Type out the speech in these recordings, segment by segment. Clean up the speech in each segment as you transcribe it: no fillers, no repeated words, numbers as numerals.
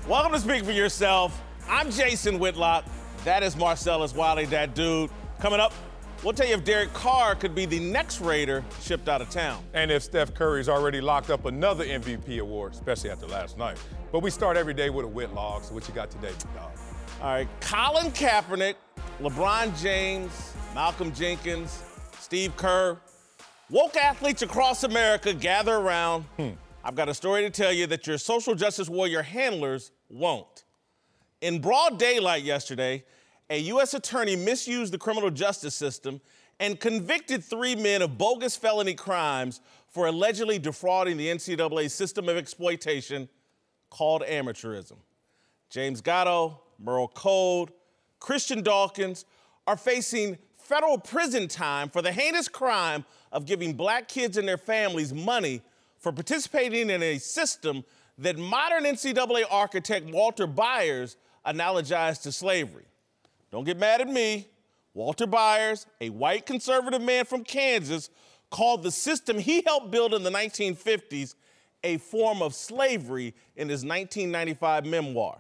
Welcome to Speak for Yourself. I'm Jason Whitlock. That is Marcellus Wiley, that dude. Coming up, we'll tell you if Derek Carr could be the next Raider shipped out of town. And if Steph Curry's already locked up another MVP award, especially after last night. But we start every day with a Whitlock, so what you got today, dog? All right, Colin Kaepernick, LeBron James, Malcolm Jenkins, Steve Kerr. Woke athletes across America gather around. I've got a story to tell you that your social justice warrior handlers won't. In broad daylight yesterday, a U.S. attorney misused the criminal justice system and convicted 3 men of bogus felony crimes for allegedly defrauding the NCAA system of exploitation called amateurism. James Gatto, Merle Code, Christian Dawkins are facing federal prison time for the heinous crime of giving black kids and their families money for participating in a system that modern NCAA architect Walter Byers analogized to slavery. Don't get mad at me. Walter Byers, a white conservative man from Kansas, called the system he helped build in the 1950s a form of slavery in his 1995 memoir.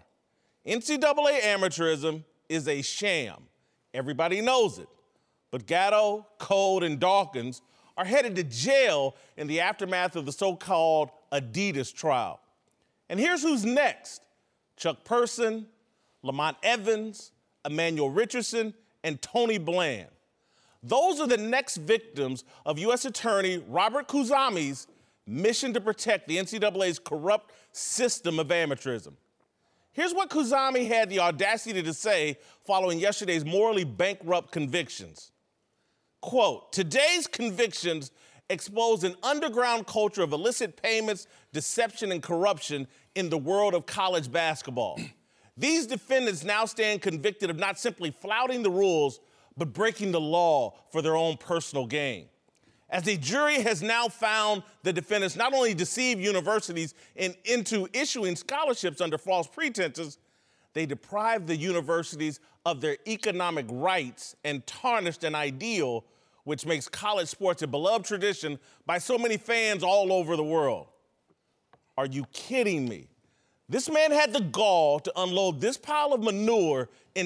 NCAA amateurism is a sham. Everybody knows it. But Gatto, Code, and Dawkins are headed to jail in the aftermath of the so-called Adidas trial. And here's who's next: Chuck Person, Lamont Evans, Emmanuel Richardson, and Tony Bland. Those are the next victims of U.S. Attorney Robert Khuzami's mission to protect the NCAA's corrupt system of amateurism. Here's what Khuzami had the audacity to say following yesterday's morally bankrupt convictions. Quote, "Today's convictions expose an underground culture of illicit payments, deception, and corruption in the world of college basketball. These defendants now stand convicted of not simply flouting the rules, but breaking the law for their own personal gain. As a jury has now found the defendants not only deceive universities into issuing scholarships under false pretenses, they deprived the universities of their economic rights and tarnished an ideal which makes college sports a beloved tradition by so many fans all over the world." Are you kidding me? This man had the gall to unload this pile of manure in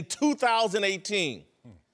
2018.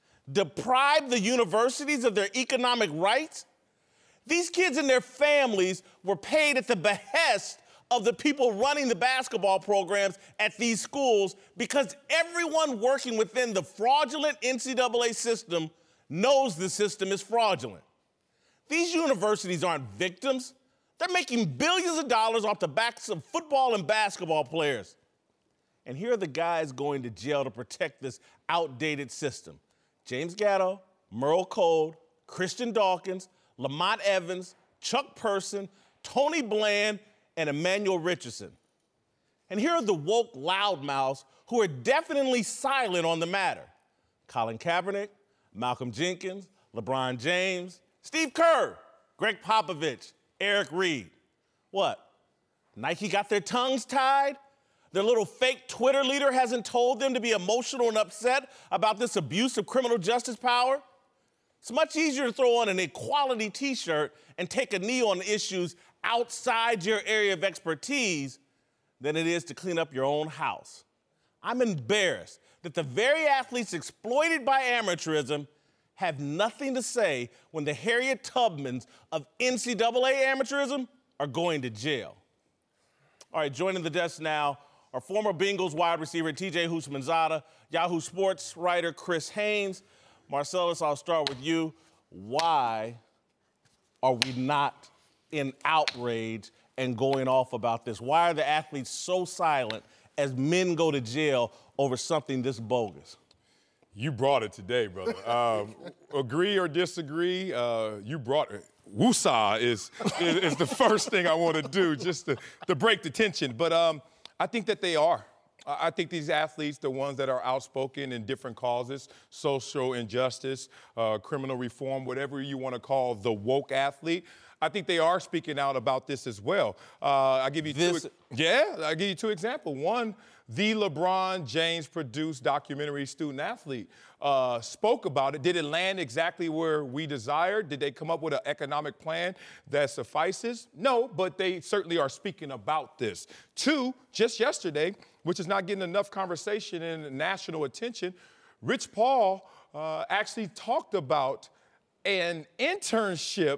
Deprive the universities of their economic rights? These kids and their families were paid at the behest of the people running the basketball programs at these schools because everyone working within the fraudulent NCAA system knows the system is fraudulent. These universities aren't victims. They're making billions of dollars off the backs of football and basketball players. And here are the guys going to jail to protect this outdated system: James Gatto, Merle Code, Christian Dawkins, Lamont Evans, Chuck Person, Tony Bland, and Emmanuel Richardson. And here are the woke loudmouths who are definitely silent on the matter: Colin Kaepernick, Malcolm Jenkins, LeBron James, Steve Kerr, Greg Popovich, Eric Reed. What? Nike got their tongues tied? Their little fake Twitter leader hasn't told them to be emotional and upset about this abuse of criminal justice power? It's much easier to throw on an equality t-shirt and take a knee on issues outside your area of expertise than it is to clean up your own house. I'm embarrassed that the very athletes exploited by amateurism have nothing to say when the Harriet Tubmans of NCAA amateurism are going to jail. All right, joining the desk now are former Bengals wide receiver TJ Houshmandzadeh, Yahoo Sports writer Chris Haynes. Marcellus, I'll start with you. Why are we not in outrage and going off about this? Why are the athletes so silent as men go to jail over something this bogus? You brought it today, brother. Agree or disagree, you brought it. Woosah is the first thing I want to do, just to break the tension. But I think that they are. I think these athletes, the ones that are outspoken in different causes, social injustice, criminal reform, whatever you want to call the woke athlete, I think they are speaking out about this as well. I'll give you two examples. One, the LeBron James produced documentary Student Athlete spoke about it. Did it land exactly where we desired? Did they come up with an economic plan that suffices? No, but they certainly are speaking about this. Two, just yesterday, which is not getting enough conversation and national attention. Rich Paul actually talked about an internship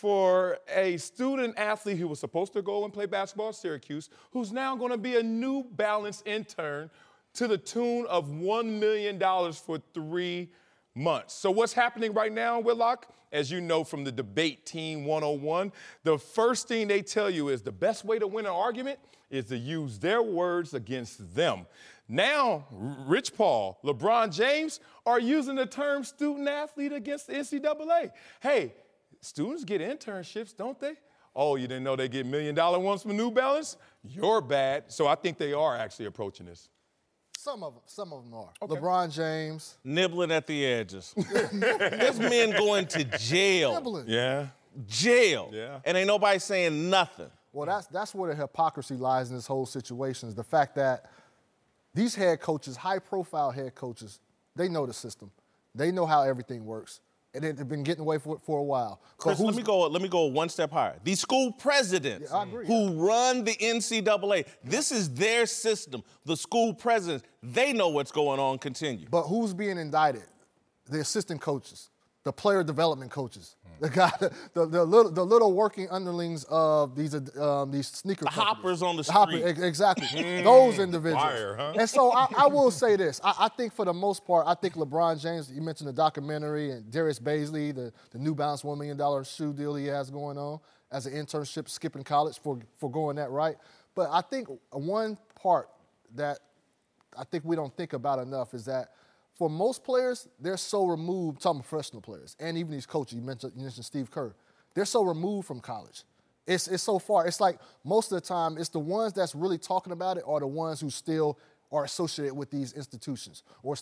for a student athlete who was supposed to go and play basketball at Syracuse, who's now going to be a New Balance intern to the tune of $1 million for 3 months. So what's happening right now, Whitlock? As you know from the Debate Team 101, the first thing they tell you is the best way to win an argument is to use their words against them. Now, Rich Paul, LeBron James are using the term student athlete against the NCAA. Hey, students get internships, don't they? Oh, you didn't know they get $1 million ones from New Balance? You're bad. So I think they are actually approaching this. Some of them are. Okay. LeBron James. Nibbling at the edges. There's men going to jail. Nibbling. Yeah. Jail. Yeah. And ain't nobody saying nothing. Well, that's where the hypocrisy lies in this whole situation, is the fact that these head coaches, high-profile head coaches, they know the system. They know how everything works. And they've been getting away for a while. Chris, let me go one step higher. These school presidents who run the NCAA, this is their system. The school presidents, they know what's going on. Continue. But who's being indicted? The assistant coaches, the player development coaches, the guy, the little working underlings of these sneaker companies. Hoppers on the street. Exactly. Those individuals. Fire, huh? And so I will say this. I think for the most part, I think LeBron James, you mentioned the documentary, and Darius Baisley, the New Balance $1 million shoe deal he has going on as an internship, skipping college for going that right. But I think one part that I think we don't think about enough is that for most players, they're so removed, talking professional players, and even these coaches, you mentioned Steve Kerr, they're so removed from college. It's so far. It's like most of the time, it's the ones that's really talking about it are the ones who still are associated with these institutions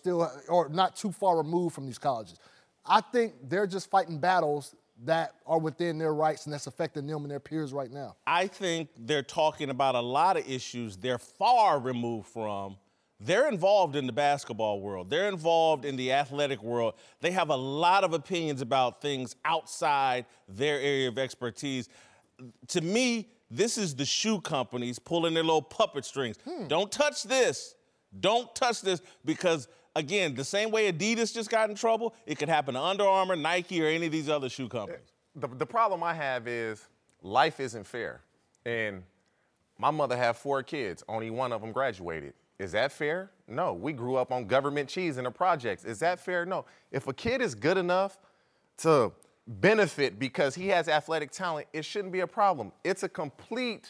or not too far removed from these colleges. I think they're just fighting battles that are within their rights and that's affecting them and their peers right now. I think they're talking about a lot of issues they're far removed from. They're involved in the basketball world. They're involved in the athletic world. They have a lot of opinions about things outside their area of expertise. To me, this is the shoe companies pulling their little puppet strings. Don't touch this. Don't touch this because, again, the same way Adidas just got in trouble, it could happen to Under Armour, Nike, or any of these other shoe companies. The problem I have is life isn't fair. And my mother had 4 kids. Only one of them graduated. Is that fair? No. We grew up on government cheese in the projects. Is that fair? No. If a kid is good enough to benefit because he has athletic talent, it shouldn't be a problem. It's a complete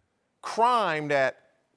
crime that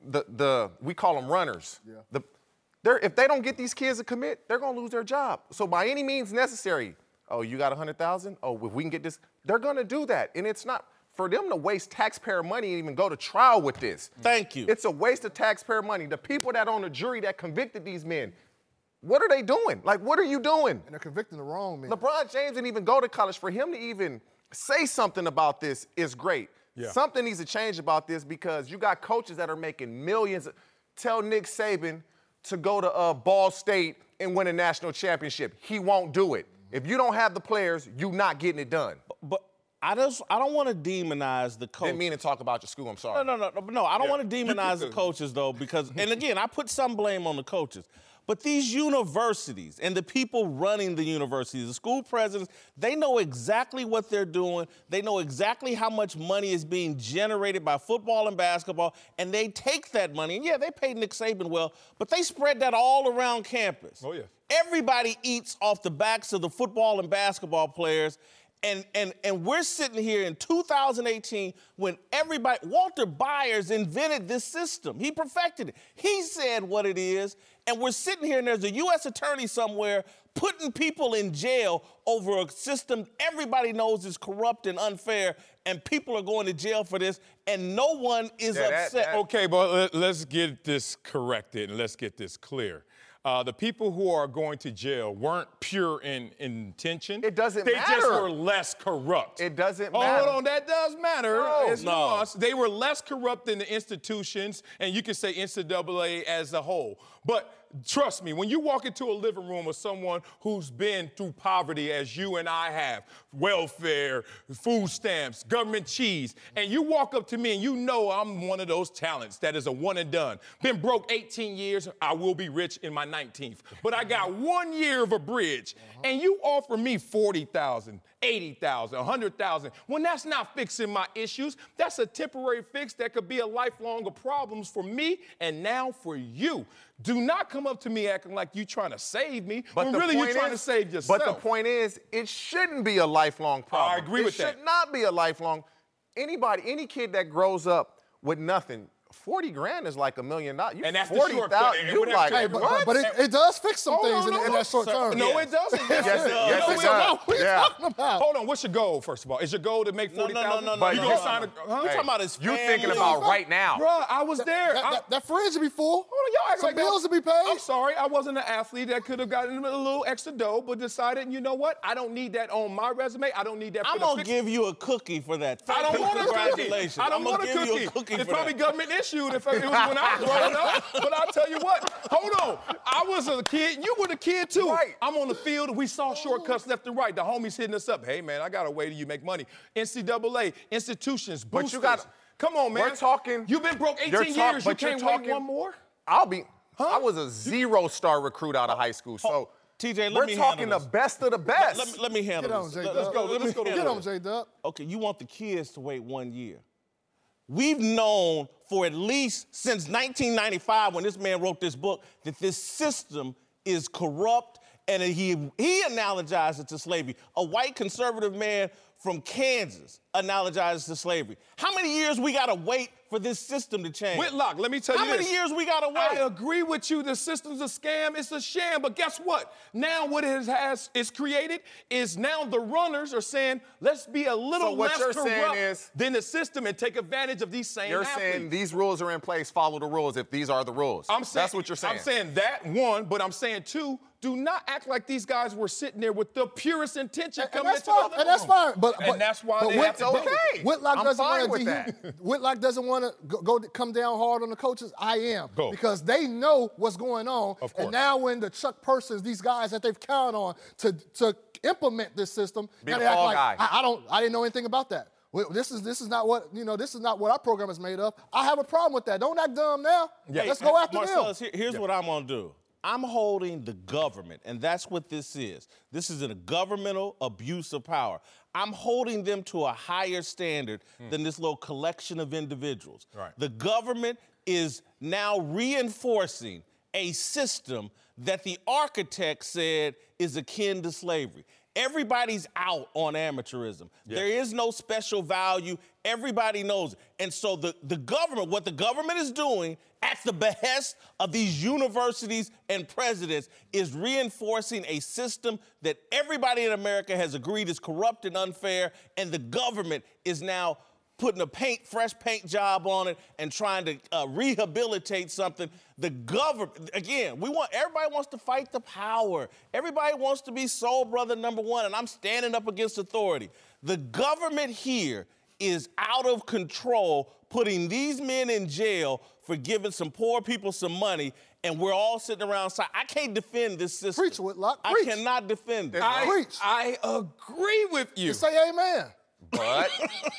we call them runners. Yeah. If they don't get these kids to commit, they're going to lose their job. So by any means necessary, oh, you got 100,000? Oh, if we can get this, they're going to do that. And it's not for them to waste taxpayer money and even go to trial with this. Thank you. It's a waste of taxpayer money. The people that on the jury that convicted these men, what are they doing? Like, what are you doing? And they're convicting the wrong man. LeBron James didn't even go to college. For him to even say something about this is great. Yeah. Something needs to change about this because you got coaches that are making millions. Tell Nick Saban to go to Ball State and win a national championship. He won't do it. If you don't have the players, you're not getting it done. But I don't want to demonize the coach. Didn't mean to talk about your school. I'm sorry. No. I don't want to demonize the coaches, though, because, and again, I put some blame on the coaches. But these universities and the people running the universities, the school presidents, they know exactly what they're doing. They know exactly how much money is being generated by football and basketball, and they take that money. And, yeah, they pay Nick Saban well, but they spread that all around campus. Oh, yeah. Everybody eats off the backs of the football and basketball players. And we're sitting here in 2018 when Walter Byers invented this system. He perfected it. He said what it is, and we're sitting here and there's a U.S. attorney somewhere putting people in jail over a system everybody knows is corrupt and unfair, and people are going to jail for this, and no one is upset. Okay, but let's get this corrected and let's get this clear. The people who are going to jail weren't pure in intention. It doesn't matter. They just were less corrupt. It doesn't matter. Hold on, that does matter. No. It's nuanced. They were less corrupt than the institutions, and you can say NCAA as a whole. But trust me, when you walk into a living room with someone who's been through poverty as you and I have, welfare, food stamps, government cheese, and you walk up to me and you know I'm one of those talents that is a one and done. Been broke 18 years, I will be rich in my 19th. But I got 1 year of a bridge, and you offer me $40,000, $80,000, $100,000. When that's not fixing my issues, that's a temporary fix that could be a lifelong of problems for me and now for you. Do not come up to me acting like you trying to save me, when really you're trying to save yourself. But the point is, it shouldn't be a lifelong problem. I agree with that. It should not be a lifelong. Any kid that grows up with nothing, 40 grand is like $1 million. And that's the shortcut. You like, Hey, what? but it does fix some things in that short Sir, term. No, it doesn't. Yes, it does. What are you talking about? Hold on, what's your goal, first of all? Is your goal to make $40,000? No. But You you gonna sign a... You talking about his You family. thinking about right now. Bruh, I was there. That fridge would be full. Hold on, y'all act Some like bills to be paid. I'm sorry, I wasn't an athlete that could have gotten a little extra dough, but decided, you know what? I don't need that on my resume. I don't need that for I'm the gonna fix. give you a cookie for that. I don't want a cookie. Congratulations. I don't I'm want gonna a give cookie. you a cookie It's for probably that. government issued if it was when I was growing up. But I'll tell you what, hold on. I was a kid. You were the kid too. Right. I'm on the field. We saw shortcuts left and right. The homies hitting us up. Hey man, I got a way to you make money. NCAA, institutions, But boosters. you got- Come on, man. We're talking- You've been broke 18 you're years. talk- You but you're can't wait talking- one more? I was a 0-star recruit out of high school. So TJ, let we're me talking handle the this. best of the best. Let me handle Get on, this. J-Dub. Let's go. Let's go. Get handle on, this. J-Dub. Okay, you want the kids to wait 1 year. We've known for at least since 1995, when this man wrote this book, that this system is corrupt, and he analogized it to slavery. A white conservative man from Kansas analogizes to slavery. How many years we gotta wait for this system to change? Whitlock, let me tell you How this. many years we gotta I wait? agree with you. The system's a scam. It's a sham. But guess what? Now what it has created is now the runners are saying, let's be a little So what less you're saying corrupt is- than the system and take advantage of these same You're athletes. saying these rules are in place, follow the rules if these are the rules. That's what you're saying. I'm saying that, one, but I'm saying, two, do not act like these guys were sitting there with the purest intention And coming that's into the fine. living And that's room. fine. But that's why but they have to okay. Whitlock I'm doesn't fine want with to. Whitlock doesn't want to go come down hard on the coaches. I am Go. because they know what's going on. Of course. And now when the Chuck Persons, these guys that they've counted on to implement this system, Be now the they act fall like guy. I didn't know anything about that. This is not what this is not what our program is made of. I have a problem with that. Don't act dumb now. Yeah. Let's go after Marcellus, them. here's what I'm gonna do. I'm holding the government, and that's what this is. This is a governmental abuse of power. I'm holding them to a higher standard than this little collection of individuals. Right. The government is now reinforcing a system that the architect said is akin to slavery. Everybody's out on amateurism. Yeah. There is no special value. Everybody knows it. And so the government, what the government is doing at the behest of these universities and presidents is reinforcing a system that everybody in America has agreed is corrupt and unfair, and the government is now putting a fresh paint job on it and trying to rehabilitate something. The government, again, everybody wants to fight the power. Everybody wants to be soul brother number one, and I'm standing up against authority. The government here is out of control, putting these men in jail for giving some poor people some money, and we're all sitting around saying, I can't defend this system. Preach, Whitlock, I preach. cannot defend it. Preach. I agree with you. Say amen. But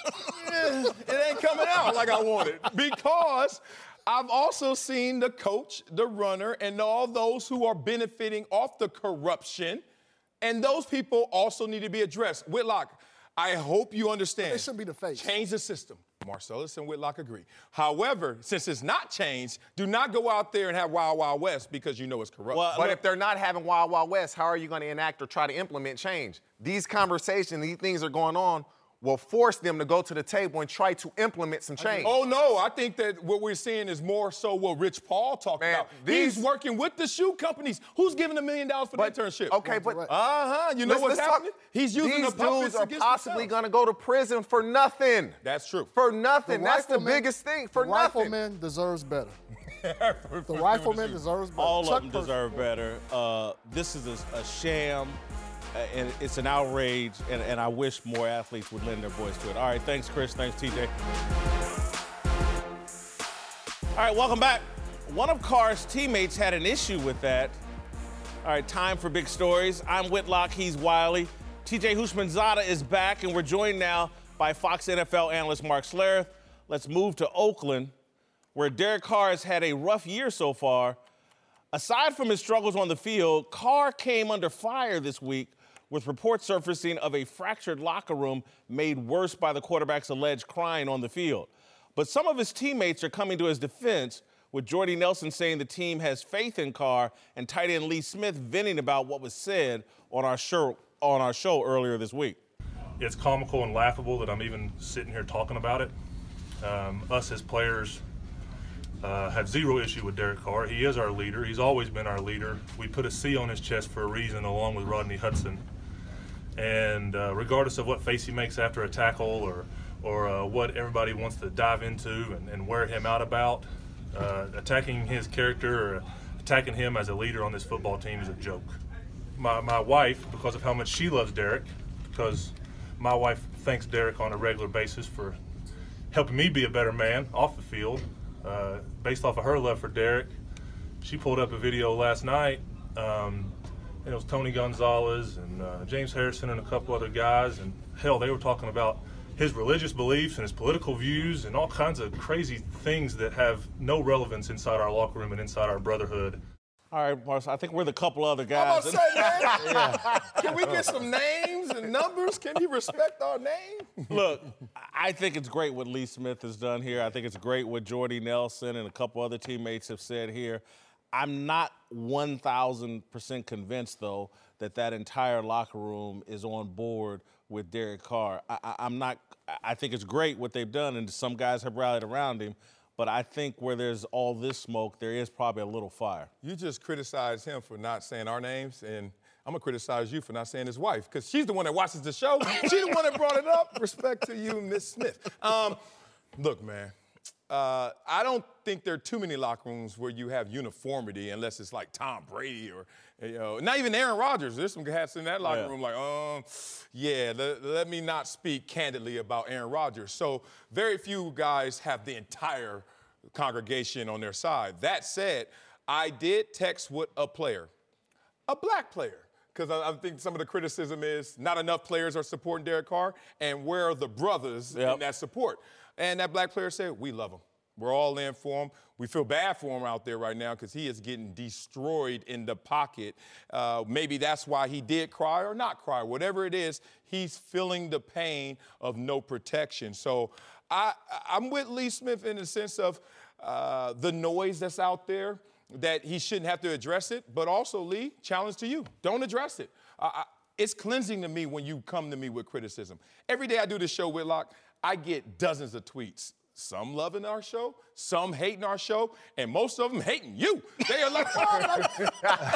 It ain't coming out like I wanted because I've also seen the coach, the runner, and all those who are benefiting off the corruption, and those people also need to be addressed. Whitlock, I hope you understand. They should be the face. Change the system. Marcellus and Whitlock agree. However, since it's not changed, do not go out there and have Wild Wild West because you know it's corrupt. Well, But if they're not having Wild Wild West, how are you going to enact or try to implement change? These conversations, these things are going on, will force them to go to the table and try to implement some change. Oh, no, I think that what we're seeing is more so what Rich Paul talked Man, about. these- He's working with the shoe companies. Who's giving $1 million for the internship? Okay, but You know what's happening? He's using these the puppets dudes are against possibly themselves. going to go to prison for nothing. That's true. For nothing. That's the rifleman- biggest thing. For the nothing. rifleman deserves better. The rifleman deserves better. All Chuck of them Person. deserve better. This is a sham, and it's an outrage, and I wish more athletes would lend their voice to it. All right, thanks, Chris. Thanks, TJ. All right, welcome back. one of Carr's teammates had an issue with that. All right, time for big stories. I'm Whitlock, he's Wiley. TJ Houshmandzadeh is back, and we're joined now by Fox NFL analyst Mark Schlereth. Let's move to Oakland, where Derek Carr has had a rough year so far. Aside from his struggles on the field, Carr came under fire this week with reports surfacing of a fractured locker room made worse by the quarterback's alleged crying on the field. But some of his teammates are coming to his defense, with Jordy Nelson saying the team has faith in Carr and tight end Lee Smith venting about what was said on our show earlier this week. It's comical and laughable that I'm even sitting here talking about it. Us as players have zero issue with Derek Carr. He is our leader. He's always been our leader. We put a C on his chest for a reason, along with Rodney Hudson. And regardless of what face he makes after a tackle or what everybody wants to dive into and wear him out about, attacking his character or attacking him as a leader on this football team is a joke. My wife, because of how much she loves Derek, because my wife thanks Derek on a regular basis for helping me be a better man off the field, based off of her love for Derek, she pulled up a video last night, and it was Tony Gonzalez and James Harrison and a couple other guys, and hell, they were talking about his religious beliefs and his political views and all kinds of crazy things that have no relevance inside our locker room and inside our brotherhood. All right, Marcel, I think we're the couple other guys. I'm about to say, man, can we get some names and numbers? Can you respect our name? Look, I think it's great what Lee Smith has done here. I think it's great what Jordy Nelson and a couple other teammates have said here. I'm not 1,000% convinced, though, that entire locker room is on board with Derek Carr. I'm not. I think it's great what they've done, and some guys have rallied around him. But I think where there's all this smoke, there is probably a little fire. You just criticized him for not saying our names, and I'm going to criticize you for not saying his wife, because she's the one that watches the show. She's the one that brought it up. Respect to you, Miss Smith. Look, man, I don't think there are too many locker rooms where you have uniformity unless it's like Tom Brady or, not even Aaron Rodgers. There's some guys in that locker room like, let me not speak candidly about Aaron Rodgers. So very few guys have the entire congregation on their side. That said, I did text with a player, a black player, because I think some of the criticism is not enough players are supporting Derek Carr, and where are the brothers in that support? And that black player said, we love him. We're all in for him. We feel bad for him out there right now because he is getting destroyed in the pocket. Maybe that's why he did cry or not cry. Whatever it is, he's feeling the pain of no protection. So I'm with Lee Smith in the sense of the noise that's out there, that he shouldn't have to address it. But also, Lee, challenge to you. Don't address it. It's cleansing to me when you come to me with criticism. Every day I do this show, Whitlock, I get dozens of tweets. Some loving our show, some hating our show, and most of them hating you. They are like, and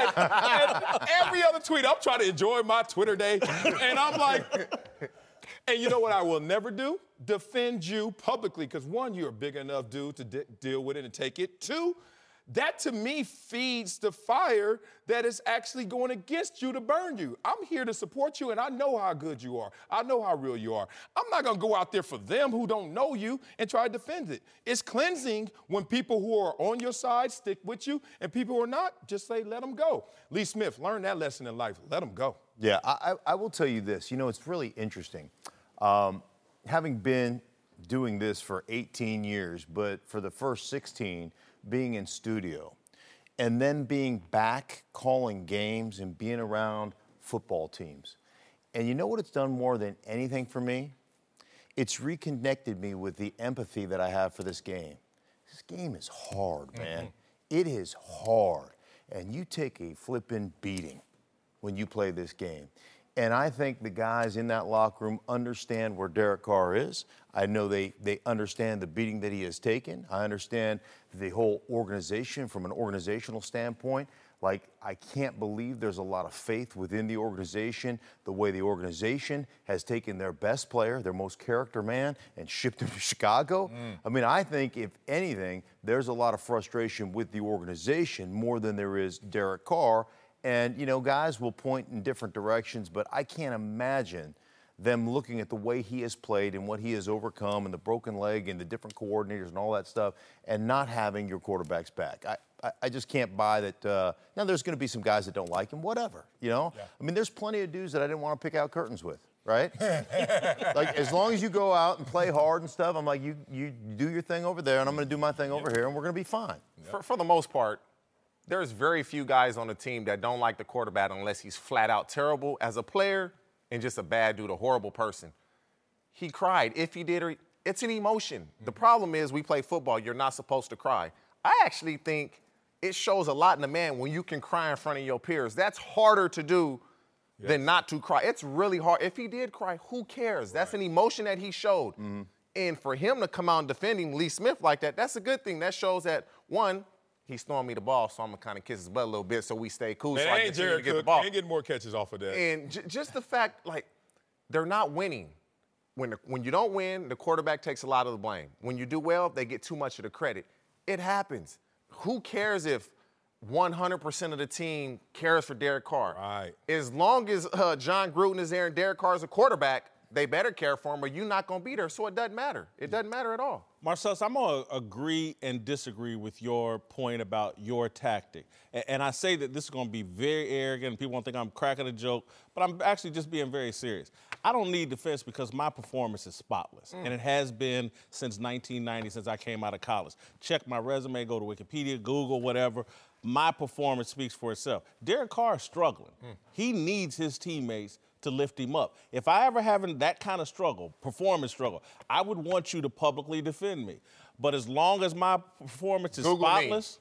every other tweet, I'm trying to enjoy my Twitter day, and I'm like, and you know what I will never do? Defend you publicly, because one, you're a big enough dude to deal with it and take it. Two, that to me feeds the fire that is actually going against you to burn you. I'm here to support you, and I know how good you are. I know how real you are. I'm not going to go out there for them who don't know you and try to defend it. It's cleansing when people who are on your side stick with you, and people who are not, just say, let them go. Lee Smith, learn that lesson in life. Let them go. Yeah, I will tell you this. It's really interesting. Having been doing this for 18 years, but for the first 16, being in studio, and then being back calling games and being around football teams. And you know what it's done more than anything for me? It's reconnected me with the empathy that I have for this game. This game is hard, man. It is hard. And you take a flippin' beating when you play this game. And I think the guys in that locker room understand where Derek Carr is. I know they understand the beating that he has taken. I understand the whole organization from an organizational standpoint. Like, I can't believe there's a lot of faith within the organization, the way the organization has taken their best player, their most character man, and shipped him to Chicago. I mean, I think, if anything, there's a lot of frustration with the organization more than there is Derek Carr. And, guys will point in different directions, but I can't imagine them looking at the way he has played and what he has overcome and the broken leg and the different coordinators and all that stuff and not having your quarterbacks back. I just can't buy that. Now, there's going to be some guys that don't like him, whatever, you know? Yeah. I mean, there's plenty of dudes that I didn't want to pick out curtains with, right? Like, as long as you go out and play hard and stuff, I'm like, you do your thing over there, and I'm going to do my thing over here, and we're going to be fine. For the most part, there's very few guys on the team that don't like the quarterback unless he's flat out terrible as a player and just a bad dude, a horrible person. He cried. If he did, it's an emotion. The problem is we play football. You're not supposed to cry. I actually think it shows a lot in a man when you can cry in front of your peers. That's harder to do than not to cry. It's really hard. If he did cry, who cares? Right. That's an emotion that he showed. Mm-hmm. And for him to come out and defend him, Lee Smith, like that, that's a good thing. That shows that, one, he's throwing me the ball, so I'm going to kind of kiss his butt a little bit so we stay cool. Man, so I ain't continue to get Cook. the ball. Ain't getting more catches off of that. And just the fact, like, they're not winning. When you don't win, the quarterback takes a lot of the blame. When you do well, they get too much of the credit. It happens. Who cares if 100% of the team cares for Derek Carr? Right. As long as John Gruden is there and Derek Carr is a quarterback, they better care for him or you're not going to be there, so it doesn't matter. It doesn't matter at all. Marcellus, I'm going to agree and disagree with your point about your tactic. And I say that this is going to be very arrogant and people won't think I'm cracking a joke, but I'm actually just being very serious. I don't need defense because my performance is spotless, and it has been since 1990, since I came out of college. Check my resume, go to Wikipedia, Google, whatever. My performance speaks for itself. Derek Carr is struggling. He needs his teammates to lift him up. If I ever have that kind of struggle, performance struggle, I would want you to publicly defend me. But as long as my performance is spotless,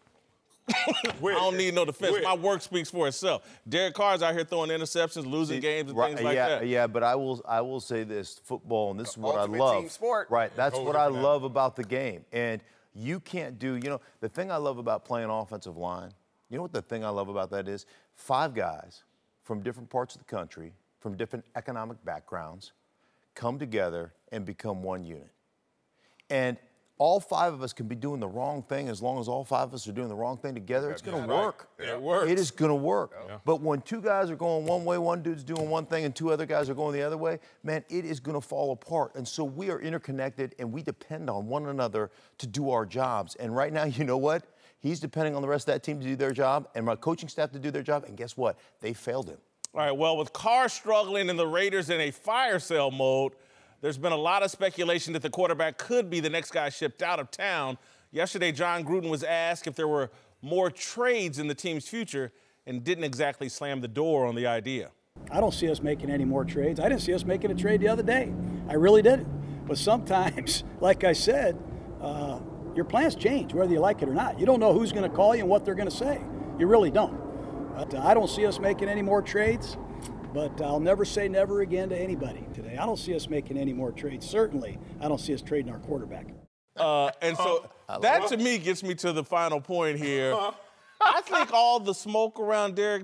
I don't need no defense. My work speaks for itself. Derek Carr's out here throwing interceptions, losing games and things like that. Yeah, but I will say this, football, and this is what I Ultimate love. team sport. Right, that's what I love about the game. And you can't do, the thing I love about playing offensive line, you know what the thing I love about that is? 5 guys from different parts of the country, from different economic backgrounds, come together and become one unit. And all 5 of us can be doing the wrong thing. As long as all 5 of us are doing the wrong thing together, it's going to work. Right. It works. It is going to work. Yeah. But when 2 guys are going one way, one dude's doing one thing, and 2 other guys are going the other way, man, it is going to fall apart. And so we are interconnected, and we depend on one another to do our jobs. And right now, you know what? He's depending on the rest of that team to do their job, and my coaching staff to do their job. And guess what? They failed him. All right, well, with Carr struggling and the Raiders in a fire sale mode, there's been a lot of speculation that the quarterback could be the next guy shipped out of town. Yesterday, John Gruden was asked if there were more trades in the team's future and didn't exactly slam the door on the idea. I don't see us making any more trades. I didn't see us making a trade the other day. I really didn't. But sometimes, like I said, your plans change, whether you like it or not. You don't know who's going to call you and what they're going to say. You really don't. But I don't see us making any more trades, but I'll never say never again to anybody today. I don't see us making any more trades. Certainly, I don't see us trading our quarterback. And so that, to me, gets me to the final point here. I think all the smoke around Derek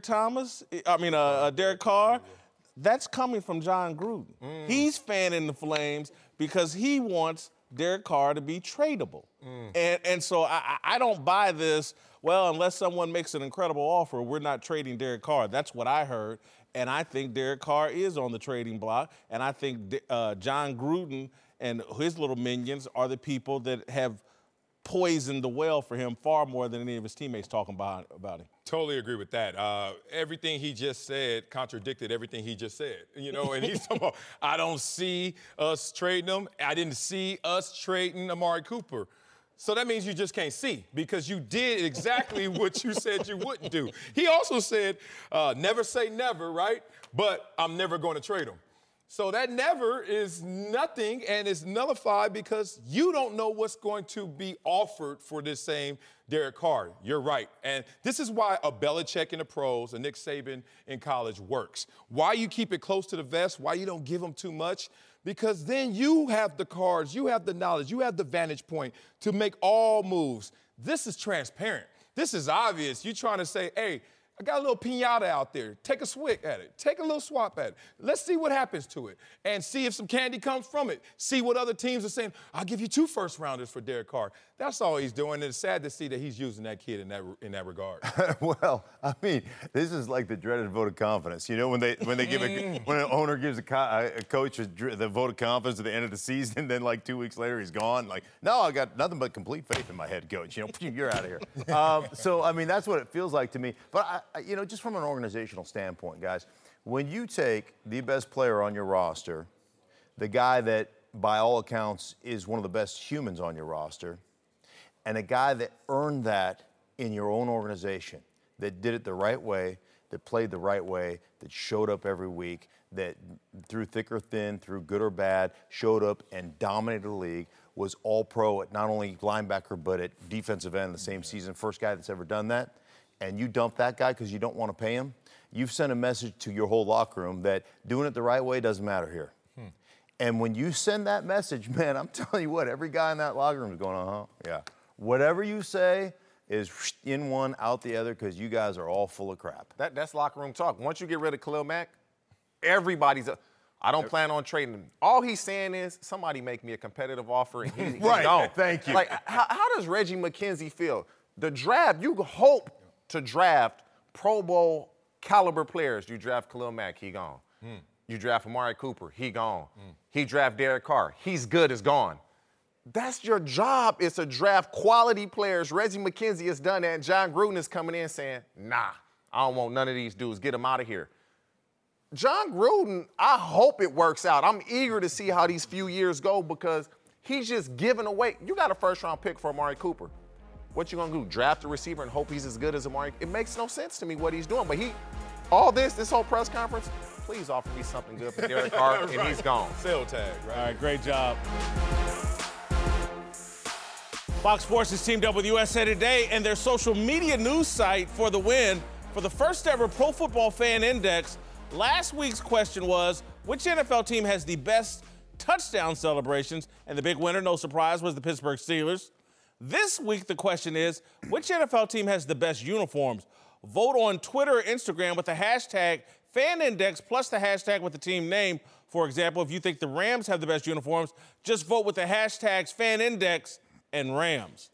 Carr, that's coming from John Gruden. He's fanning the flames because he wants Derek Carr to be tradable. And so I don't buy this, well, unless someone makes an incredible offer, we're not trading Derek Carr. That's what I heard. And I think Derek Carr is on the trading block. And I think John Gruden and his little minions are the people that have poisoned the well for him far more than any of his teammates talking about him. Totally agree with that. Everything he just said contradicted everything he just said. And he's talking about, I don't see us trading him. I didn't see us trading Amari Cooper. So that means you just can't see because you did exactly what you said you wouldn't do. He also said, never say never, right? But I'm never going to trade him. So that never is nothing and is nullified because you don't know what's going to be offered for this same Derek Carr. You're right. And this is why a Belichick in the pros, a Nick Saban in college works. Why you keep it close to the vest, why you don't give them too much, because then you have the cards, you have the knowledge, you have the vantage point to make all moves. This is transparent. This is obvious. You're trying to say, hey, I got a little piñata out there. Take a swig at it. Take a little swap at it. Let's see what happens to it and see if some candy comes from it. See what other teams are saying. I'll give you 2 first-rounders for Derek Carr. That's all he's doing, and it's sad to see that he's using that kid in that regard. Well, I mean, this is like the dreaded vote of confidence. You know, when when an owner gives a coach the vote of confidence at the end of the season, and then like 2 weeks later he's gone. Like, no, I got nothing but complete faith in my head coach. You know, you're out of here. So I mean, that's what it feels like to me. But you know, just from an organizational standpoint, guys, when you take the best player on your roster, the guy that by all accounts is one of the best humans on your roster, and a guy that earned that in your own organization, that did it the right way, that played the right way, that showed up every week, that through thick or thin, through good or bad, showed up and dominated the league, was all-pro at not only linebacker but at defensive end the same season, first guy that's ever done that, and you dump that guy because you don't want to pay him, you've sent a message to your whole locker room that doing it the right way doesn't matter here. And when you send that message, man, I'm telling you what, every guy in that locker room is going, yeah. Whatever you say is in one, out the other, because you guys are all full of crap. That's locker room talk. Once you get rid of Khalil Mack, everybody's I don't plan on trading him. All he's saying is, somebody make me a competitive offer, and he right. don't. Thank you. Like, how does Reggie McKenzie feel? The draft, you hope to draft Pro Bowl caliber players. You draft Khalil Mack, he gone. You draft Amari Cooper, he gone. He draft Derek Carr, he's good as gone. That's your job, is to draft quality players. Reggie McKenzie has done that, and John Gruden is coming in saying, nah, I don't want none of these dudes. Get them out of here. John Gruden, I hope it works out. I'm eager to see how these few years go because he's just giving away. You got a first-round pick for Amari Cooper. What you gonna do, draft a receiver and hope he's as good as Amari? It makes no sense to me what he's doing. But this whole press conference, please offer me something good for Derek Carr, and he's gone. Sale tag, right? All right, great job. Fox Sports has teamed up with USA Today and their social media news site for the win for the first ever Pro Football Fan Index. Last week's question was, which NFL team has the best touchdown celebrations? And the big winner, no surprise, was the Pittsburgh Steelers. This week, the question is, which NFL team has the best uniforms? Vote on Twitter or Instagram with the hashtag FanIndex plus the hashtag with the team name. For example, if you think the Rams have the best uniforms, just vote with the hashtags FanIndex and Rams.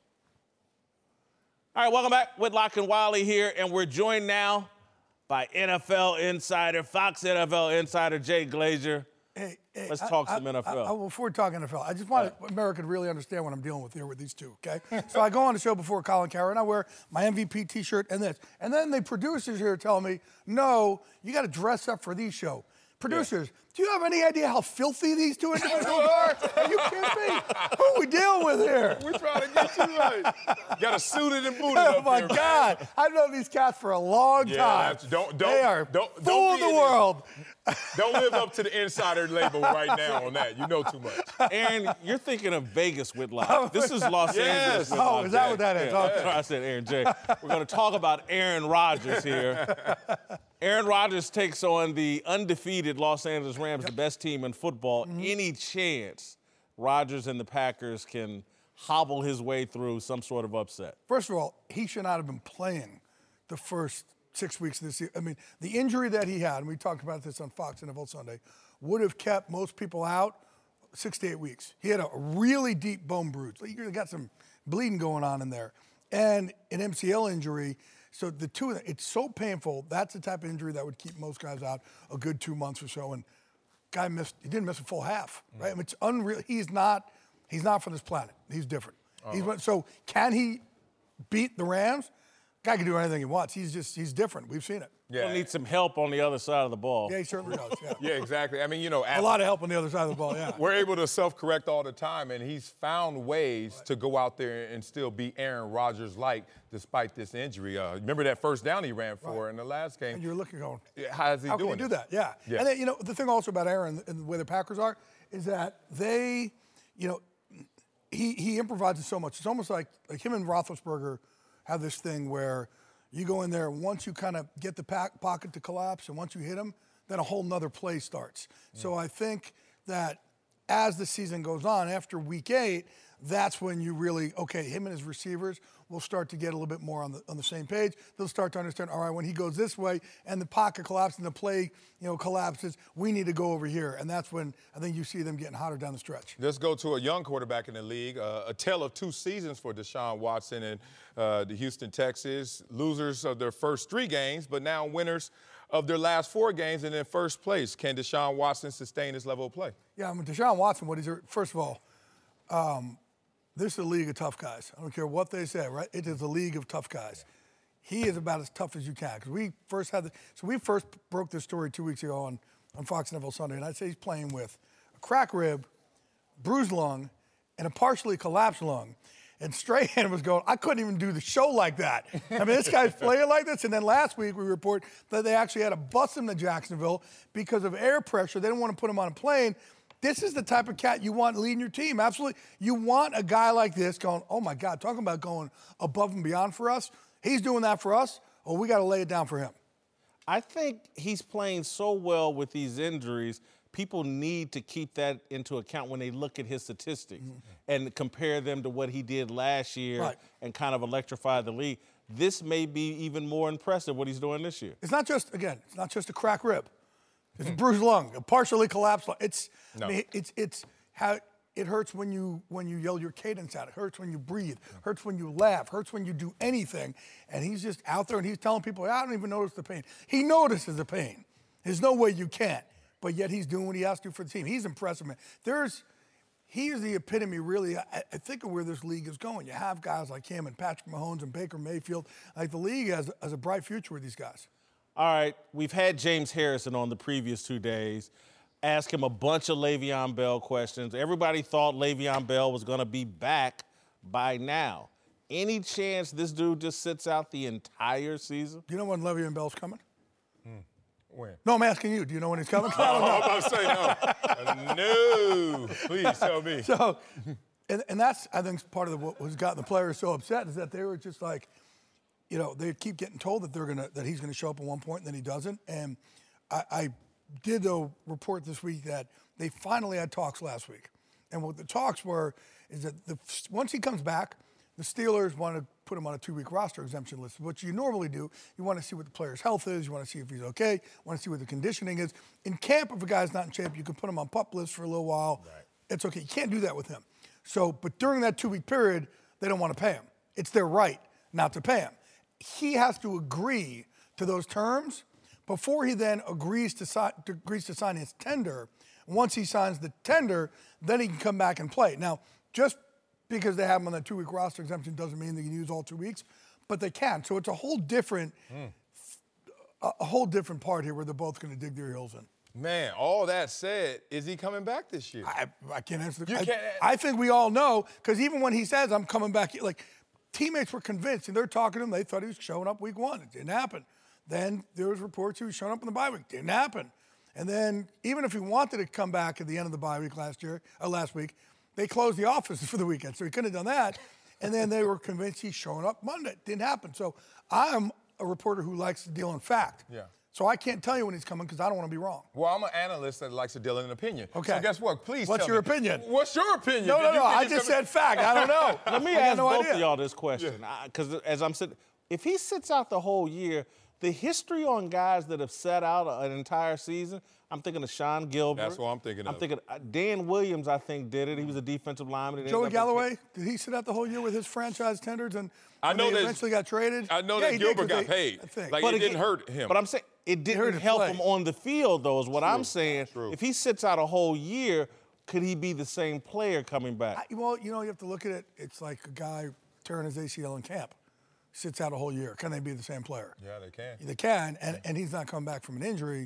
All right, welcome back. Whitlock and Wiley here, and we're joined now by NFL insider, Fox NFL insider, Jay Glazer. Hey, let's talk some NFL. Before we talk NFL, I just want America to really understand what I'm dealing with here with these two, okay? So I go on the show before Colin Cowherd, and I wear my MVP T-shirt and this. And then the producers here tell me, no, you got to dress up for these shows. Producers, do you have any idea how filthy these two individuals are? Are you kidding me? Who are we dealing with here? We're trying to get you right. Got a suited and booted Oh, up my here, God. man. I've known these cats for a long time. They are fool of the world. Don't live up to the insider label right now on that. You know too much. Aaron, you're thinking of Vegas, Whitlock. This is Los Angeles, Whitlock. Oh, is that what that is? Yeah, Okay. that's why I said Aaron J. We're going to talk about Aaron Rodgers here. Aaron Rodgers takes on the undefeated Los Angeles Rams, the best team in football. Any chance Rodgers and the Packers can hobble his way through some sort of upset? First of all, he should not have been playing the first 6 weeks of this year. I mean, the injury that he had, and we talked about this on Fox NFL Sunday, would have kept most people out 6 to 8 weeks. He had a really deep bone bruise. He got some bleeding going on in there. And an MCL injury. So the two of them, it's so painful. That's the type of injury that would keep most guys out a good 2 months or so. And he didn't miss a full half, right? I mean, it's unreal. He's not from this planet. He's different. So can he beat the Rams? Guy can do anything he wants. He's different. We've seen it. He'll need some help on the other side of the ball. Yeah, he certainly does. Yeah. Yeah, exactly. I mean, A lot of help on the other side of the ball, yeah. We're able to self-correct all the time, and he's found ways to go out there and still be Aaron Rodgers-like despite this injury. Remember that first down he ran for in the last game? And you're looking going, how is he how doing can he do this? that? Yeah. And then, the thing also about Aaron and the way the Packers are is that they, he improvises so much. It's almost like him and Roethlisberger have this thing where you go in there, and once you kind of get the pocket to collapse, and once you hit him, then a whole nother play starts. So I think that as the season goes on, after week 8, that's when you really, okay, him and his receivers will start to get a little bit more on the same page. They'll start to understand, all right, when he goes this way and the pocket collapses and the play, collapses, we need to go over here. And that's when I think you see them getting hotter down the stretch. Let's go to a young quarterback in the league. A tale of 2 seasons for Deshaun Watson and the Houston Texans. Losers of their first 3 games, but now winners of their last 4 games and in first place. Can Deshaun Watson sustain this level of play? Yeah, I mean, Deshaun Watson, first of all, this is a league of tough guys. I don't care what they say, right? It is a league of tough guys. He is about as tough as you can. Because we first broke this story 2 weeks ago on Fox NFL Sunday, and I'd say he's playing with a cracked rib, bruised lung, and a partially collapsed lung. And Strahan was going, I couldn't even do the show like that. I mean, this guy's playing like this. And then last week we report that they actually had to bus him to Jacksonville because of air pressure. They didn't want to put him on a plane. This is the type of cat you want leading your team. Absolutely. You want a guy like this going, oh, my God, talking about going above and beyond for us. He's doing that for us. Oh, we got to lay it down for him. I think he's playing so well with these injuries, people need to keep that into account when they look at his statistics and compare them to what he did last year and kind of electrify the league. This may be even more impressive what he's doing this year. It's not just a cracked rib. It's a bruised lung, a partially collapsed lung. It's how it hurts when you yell your cadence out. It hurts when you breathe. Hurts when you laugh. Hurts when you do anything. And he's just out there and he's telling people, I don't even notice the pain. He notices the pain. There's no way you can't. But yet he's doing what he has to for the team. He's impressive, man. He is the epitome, really, I think, of where this league is going. You have guys like him and Patrick Mahomes and Baker Mayfield. Like, the league has a bright future with these guys. All right, we've had James Harrison on the previous 2 days. Ask him a bunch of Le'Veon Bell questions. Everybody thought Le'Veon Bell was going to be back by now. Any chance this dude just sits out the entire season? Do you know when Le'Veon Bell's coming? When? No, I'm asking you. Do you know when he's coming? I'm about to say no. No. Please tell me. So, and that's, I think, part of what has gotten the players so upset is that they were just like, they keep getting told that he's gonna show up at one point and then he doesn't. And I did, though, report this week that they finally had talks last week. And what the talks were is that once he comes back, the Steelers want to put him on a 2-week roster exemption list. What you normally do, you want to see what the player's health is, you want to see if he's okay, you want to see what the conditioning is. In camp, if a guy's not in shape, you can put him on PUP list for a little while. Right. It's okay. You can't do that with him. But during that 2-week period, they don't want to pay him. It's their right not to pay him. He has to agree to those terms before he then agrees to sign his tender. Once he signs the tender, then he can come back and play. Now, just because they have him on that 2-week roster exemption doesn't mean they can use all 2 weeks, but they can. So it's a whole different part here where they're both going to dig their heels in. Man, all that said, is he coming back this year? I can't answer the question. I think we all know, because even when he says, I'm coming back, like, teammates were convinced, and they're talking to him, they thought he was showing up week 1. It didn't happen. Then there was reports he was showing up in the bye week. Didn't happen. And then even if he wanted to come back at the end of the bye week last week, they closed the offices for the weekend, so he couldn't have done that. And then they were convinced he's showing up Monday. Didn't happen. So I'm a reporter who likes to deal in fact. Yeah. So I can't tell you when he's coming because I don't want to be wrong. Well, I'm an analyst that likes to deal in an opinion. Okay. So guess what? Please What's tell your me. opinion? What's your opinion? No. I just said fact. I don't know. Let me ask both of y'all this question. Because as I'm sitting, if he sits out the whole year, the history on guys that have sat out an entire season, I'm thinking of Sean Gilbert. That's what I'm thinking of. I'm thinking Dan Williams, I think, did it. He was a defensive lineman. Joey Galloway, did he sit out the whole year with his franchise tenders and I know that eventually got traded? I know that Gilbert got paid. Like, it didn't hurt him. But I'm saying it didn't help him on the field, though, is what I'm saying. If he sits out a whole year, could he be the same player coming back? Well, you have to look at it. It's like a guy tearing his ACL in camp. Sits out a whole year. Can they be the same player? Yeah, they can. They can, and he's not coming back from an injury.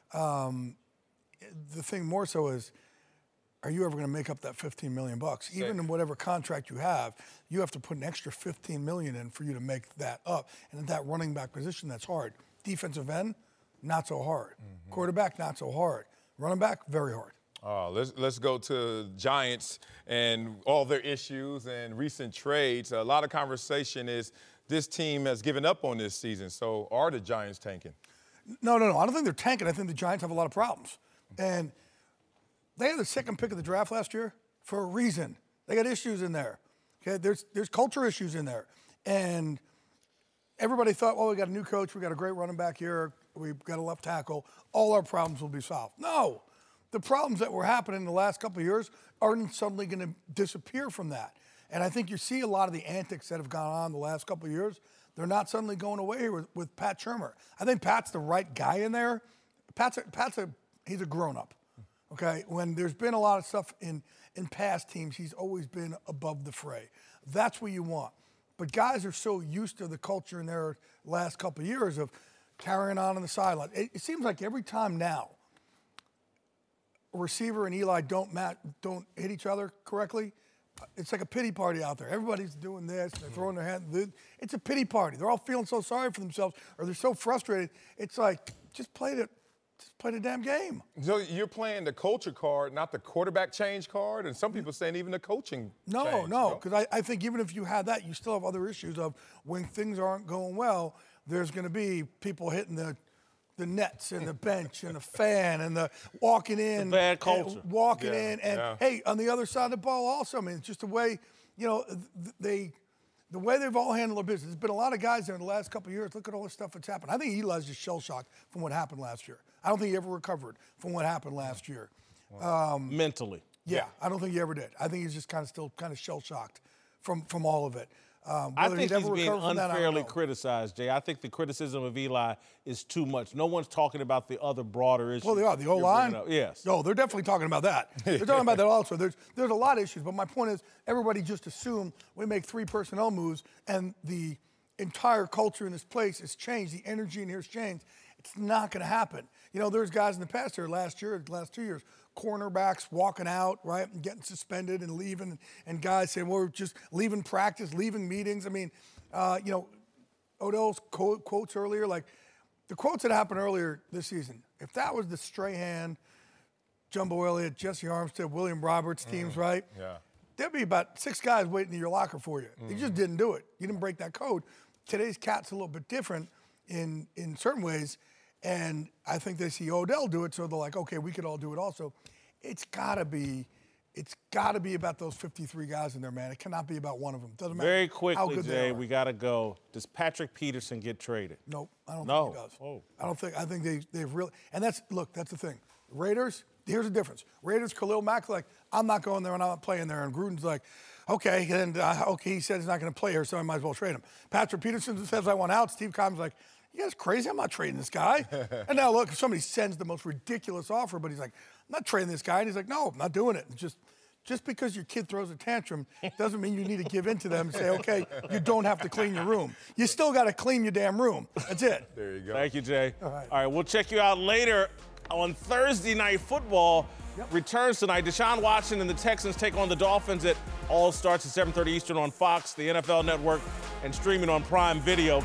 The thing more so is, are you ever going to make up that $15 million? Even in whatever contract you have to put an extra $15 million in for you to make that up. And at that running back position, that's hard. Defensive end, not so hard. Mm-hmm. Quarterback, not so hard. Running back, very hard. Let's go to Giants and all their issues and recent trades. A lot of conversation is this team has given up on this season. So are the Giants tanking? No. I don't think they're tanking. I think the Giants have a lot of problems. And they had the second pick of the draft last year for a reason. They got issues in there. Okay, there's culture issues in there. And everybody thought, well, we got a new coach, we got a great running back here, we've got a left tackle, all our problems will be solved. No, the problems that were happening in the last couple of years aren't suddenly going to disappear from that. And I think you see a lot of the antics that have gone on the last couple of years, they're not suddenly going away here with Pat Shurmur. I think Pat's the right guy in there. He's a grown-up, okay? When there's been a lot of stuff in past teams, he's always been above the fray. That's what you want. But guys are so used to the culture in their last couple of years of carrying on the sideline. It seems like every time now a receiver and Eli don't hit each other correctly, it's like a pity party out there. Everybody's doing this. They're throwing their hand. It's a pity party. They're all feeling so sorry for themselves, or they're so frustrated. It's like, just play the damn game. So you're playing the culture card, not the quarterback change card, and some people saying even the coaching change. No, because I think even if you have that, you still have other issues of when things aren't going well, there's going to be people hitting the nets and the bench and the fan and the walking in. The bad culture. Walking in. And, hey, on the other side of the ball also, I mean, it's just the way, the way they've all handled their business. There's been a lot of guys there in the last couple of years. Look at all the stuff that's happened. I think Eli's just shell-shocked from what happened last year. I don't think he ever recovered from what happened last year. Mentally. Yeah, I don't think he ever did. I think he's just still shell-shocked from all of it. I think he's being unfairly criticized, Jay. I think the criticism of Eli is too much. No one's talking about the other broader issues. Well, they are. The O-line? Yes. No, they're definitely talking about that. They're talking about that also. There's a lot of issues, but my point is everybody just assumed we make 3 personnel moves and the entire culture in this place has changed. The energy in here has changed. It's not going to happen. There's guys in the past here last 2 years, cornerbacks walking out, right, and getting suspended and leaving, and guys saying, well, we're just leaving practice, leaving meetings. I mean, Odell's quotes earlier, like the quotes that happened earlier this season, if that was the Strahan, Jumbo Elliott, Jesse Armstead, William Roberts teams, right? Yeah. There'd be about 6 guys waiting in your locker for you. You just didn't do it. You didn't break that code. Today's cat's a little bit different in certain ways. And I think they see Odell do it, so they're like, okay, we could all do it also. It's gotta be about those 53 guys in there, man. It cannot be about one of them. Doesn't matter. Very quickly, Jay, we gotta go. Does Patrick Peterson get traded? Nope, I don't think he does. Oh. I think they've really, and that's the thing. Raiders, here's the difference. Raiders, Khalil Mack, like, I'm not going there and I'm not playing there. And Gruden's like, okay, and he said he's not gonna play here, so I might as well trade him. Patrick Peterson says I want out. Steve Keim's like, you guys crazy? I'm not trading this guy. And now look, if somebody sends the most ridiculous offer, but he's like, I'm not trading this guy. And he's like, no, I'm not doing it. Just because your kid throws a tantrum doesn't mean you need to give in to them and say, okay, you don't have to clean your room. You still got to clean your damn room. That's it. There you go. Thank you, Jay. All right. All right, we'll check you out later on Thursday Night Football. Returns tonight. Deshaun Watson and the Texans take on the Dolphins. It all starts at 7:30 Eastern on Fox, the NFL Network, and streaming on Prime Video.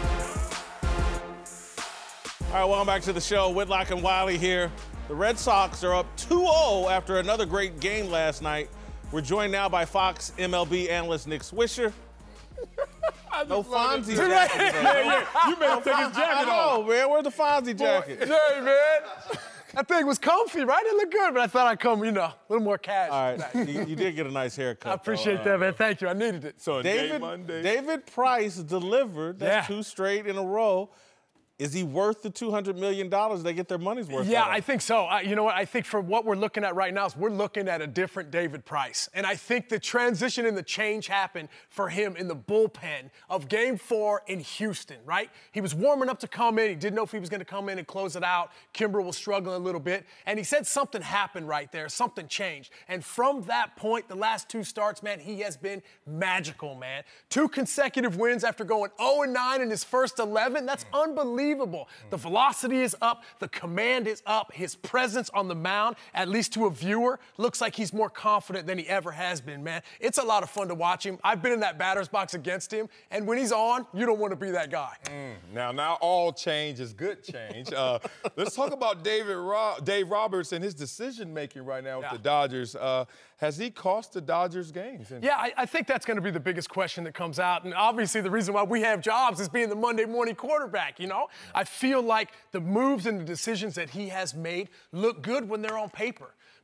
All right, welcome back to the show. Whitlock and Wiley here. The Red Sox are up 2-0 after another great game last night. We're joined now by Fox MLB analyst Nick Swisher. No Fonzie jacket. You made him take his jacket off. Oh, man. Where's the Fonzie jacket? Hey, man. That thing was comfy, right? It looked good, but I thought I'd come, a little more casual. All right. You did get a nice haircut. I appreciate that, man. Thank you. I needed it. So David Price delivered. That's 2 straight in a row. Is he worth the $200 million? They get their money's worth. Yeah, I think so. You know what? I think for what we're looking at right now is we're looking at a different David Price. And I think the transition and the change happened for him in the bullpen of Game 4 in Houston, right? He was warming up to come in. He didn't know if he was going to come in and close it out. Kimbrel was struggling a little bit. And he said something happened right there. Something changed. And from that point, the last 2 starts, man, he has been magical, man. 2 consecutive wins after going 0-9 in his first 11. That's unbelievable. The velocity is up. The command is up. His presence on the mound, at least to a viewer, looks like he's more confident than he ever has been, man. It's a lot of fun to watch him. I've been in that batter's box against him, and when he's on, you don't want to be that guy. Now all change is good change. Let's talk about Dave Roberts and his decision-making right now with the Dodgers. Has he cost the Dodgers games? Yeah, I think that's going to be the biggest question that comes out. And obviously the reason why we have jobs is being the Monday morning quarterback, I feel like the moves and the decisions that he has made look good when they're on paper.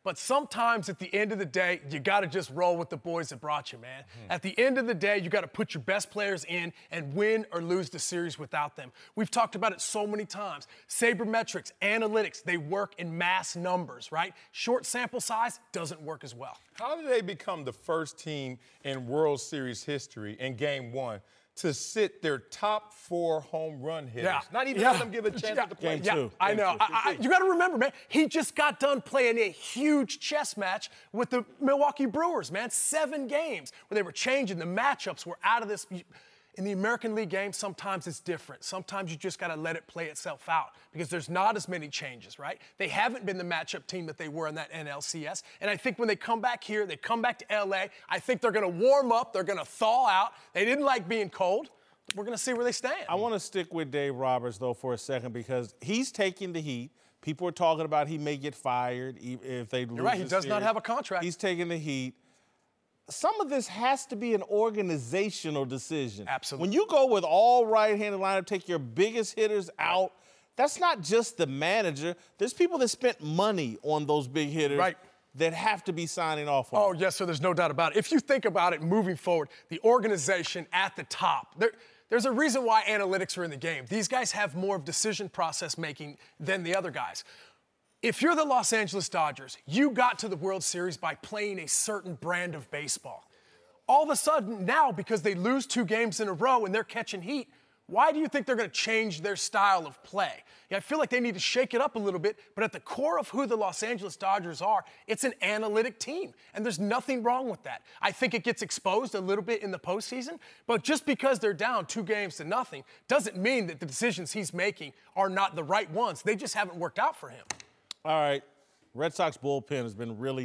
But sometimes at the end of the day, you got to just roll with the boys that brought you, man. At the end of the day, you got to put your best players in and win or lose the series without them. We've talked about it so many times. Sabermetrics, analytics, they work in mass numbers, right? Short sample size doesn't work as well. How did they become the first team in World Series history in Game 1 to sit their top 4 home run hitters? Yeah. Not even let them give a chance to play. Game 2. I know. You got to remember, man, he just got done playing a huge chess match with the Milwaukee Brewers, man. 7 games where they were changing. The matchups were out of this. In the American League game, sometimes it's different. Sometimes you just got to let it play itself out because there's not as many changes, right? They haven't been the matchup team that they were in that NLCS. And I think when they come back here, they come back to LA, I think they're going to warm up. They're going to thaw out. They didn't like being cold. We're going to see where they stand. I want to stick with Dave Roberts, though, for a second because he's taking the heat. People are talking about he may get fired if they lose. You're right. He does not have a contract. He's taking the heat. Some of this has to be an organizational decision. Absolutely. When you go with all right-handed lineup, take your biggest hitters out, that's not just the manager. There's people that spent money on those big hitters that have to be signing off on. Oh, yes, so there's no doubt about it. If you think about it moving forward, the organization at the top, there's a reason why analytics are in the game. These guys have more of decision process making than the other guys. If you're the Los Angeles Dodgers, you got to the World Series by playing a certain brand of baseball. All of a sudden now, because they lose 2 games in a row and they're catching heat, why do you think they're going to change their style of play? Yeah, I feel like they need to shake it up a little bit, but at the core of who the Los Angeles Dodgers are, it's an analytic team, and there's nothing wrong with that. I think it gets exposed a little bit in the postseason, but just because they're down 2 games to nothing doesn't mean that the decisions he's making are not the right ones. They just haven't worked out for him. All right. Red Sox bullpen has been really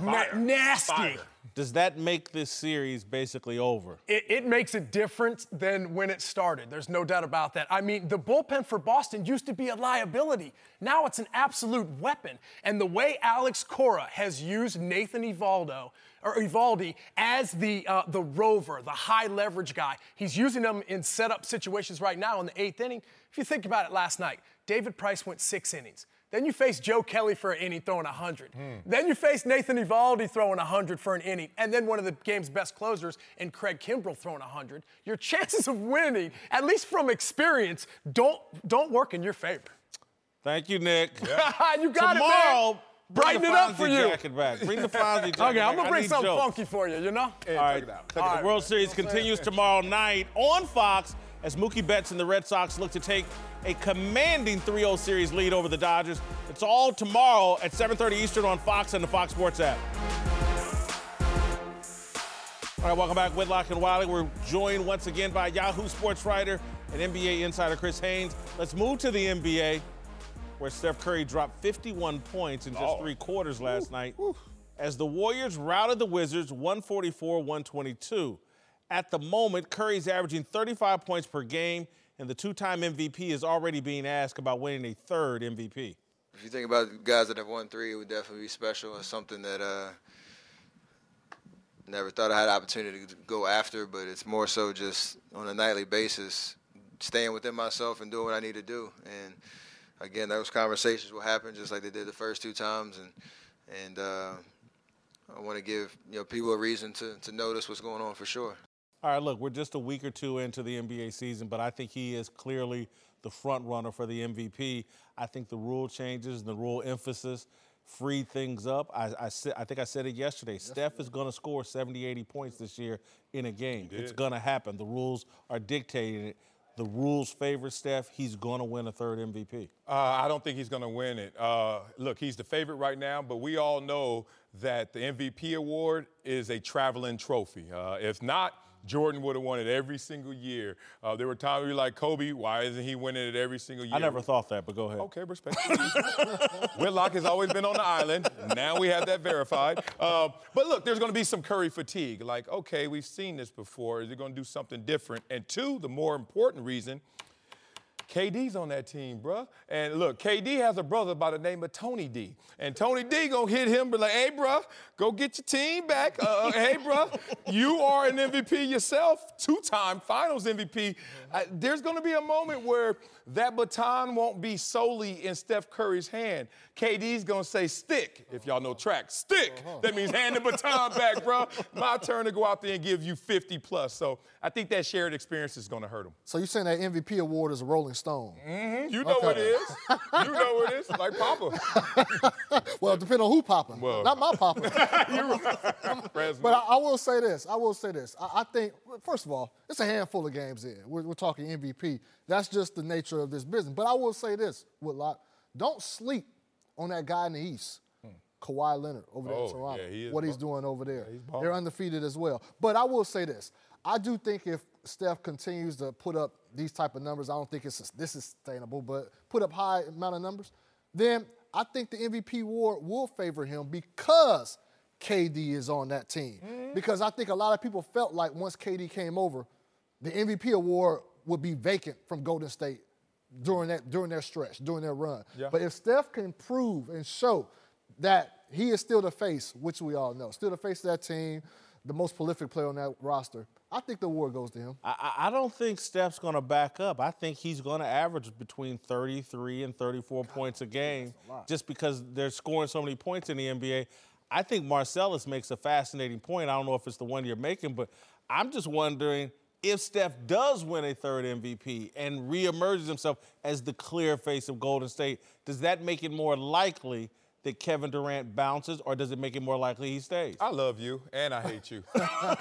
nasty. Fire. Does that make this series basically over? It makes it different than when it started. There's no doubt about that. I mean, the bullpen for Boston used to be a liability. Now it's an absolute weapon. And the way Alex Cora has used Nathan Eovaldi as the rover, the high leverage guy, he's using them in setup situations right now in the 8th inning. If you think about it last night, David Price went 6 innings. Then you face Joe Kelly for an inning throwing 100. Then you face Nathan Eovaldi throwing 100 for an inning. And then one of the game's best closers in Craig Kimbrell throwing 100. Your chances of winning, at least from experience, don't work in your favor. Thank you, Nick. You got Tomorrow, it, man. Brighten it up for you. Jacket back. Bring the Fonzie jacket Okay, I'm back. going to bring something jokes. funky for you, you know? All right. The World Series continues tomorrow night on Fox as Mookie Betts and the Red Sox look to take a commanding 3-0 series lead over the Dodgers. It's all tomorrow at 7:30 Eastern on Fox and the Fox Sports app. All right, welcome back, Whitlock and Wiley. We're joined once again by Yahoo Sports writer and NBA insider Chris Haynes. Let's move to the NBA, where Steph Curry dropped 51 points in just 3 quarters last night as the Warriors routed the Wizards 144-122. At the moment, Curry's averaging 35 points per game, and the 2-time MVP is already being asked about winning a 3rd MVP. If you think about the guys that have won 3, it would definitely be special. It's something that never thought I had the opportunity to go after, but it's more so just on a nightly basis, staying within myself and doing what I need to do. And again, those conversations will happen just like they did the first 2 times, and I want to give people a reason to notice what's going on for sure. All right, look, we're just a week or 2 into the NBA season, but I think he is clearly the front runner for the MVP. I think the rule changes and the rule emphasis freed things up. I think I said it yesterday. Steph is going to score 70, 80 points this year in a game. It's going to happen. The rules are dictating it. The rules favor Steph. He's going to win a 3rd MVP. I don't think he's going to win it. Look, he's the favorite right now, but we all know that the MVP award is a traveling trophy. If not, Jordan would have won it every single year. There were times we were like, Kobe, why isn't he winning it every single year? I never thought that, but go ahead. Okay, respect. Whitlock has always been on the island. Now we have that verified. But look, there's going to be some Curry fatigue. Like, okay, we've seen this before. Is he going to do something different? And 2, the more important reason, KD's on that team, bruh. And look, KD has a brother by the name of Tony D. And Tony D gonna hit him, be like, hey, bruh, go get your team back. Hey, bruh, you are an MVP yourself, 2-time finals MVP. There's gonna be a moment where that baton won't be solely in Steph Curry's hand. KD's gonna say stick, if y'all know track, stick. That means hand the baton back, bruh. My turn to go out there and give you 50 plus. So I think that shared experience is gonna hurt him. So you're saying that MVP award is a Rolling Stone? Mm-hmm. You know what it is. You know what it is. Like Papa. Well, depending on who Papa. Well. Not my Papa. You're right. But I will say this. I think, first of all, it's a handful of games in. We're talking MVP. That's just the nature of this business. But I will say this, Whitlock. Don't sleep on that guy in the East, Kawhi Leonard over there in Toronto. Yeah, what he's doing over there. Yeah, they're undefeated as well. But I will say this. I do think if Steph continues to put up these type of numbers, I don't think this is sustainable, but put up high amount of numbers, then I think the MVP award will favor him because KD is on that team. Because I think a lot of people felt like once KD came over, the MVP award would be vacant from Golden State during their stretch, during their run. Yeah. But if Steph can prove and show that he is still the face, which we all know, still the face of that team, the most prolific player on that roster, I think the award goes to him. I don't think Steph's going to back up. I think he's going to average between 33 and 34 points a game just because they're scoring so many points in the NBA. I think Marcellus makes a fascinating point. I don't know if it's the one you're making, but I'm just wondering if Steph does win a third MVP and reemerges himself as the clear face of Golden State, does that make it more likely that Kevin Durant bounces, or does it make it more likely he stays? I love you, and I hate you.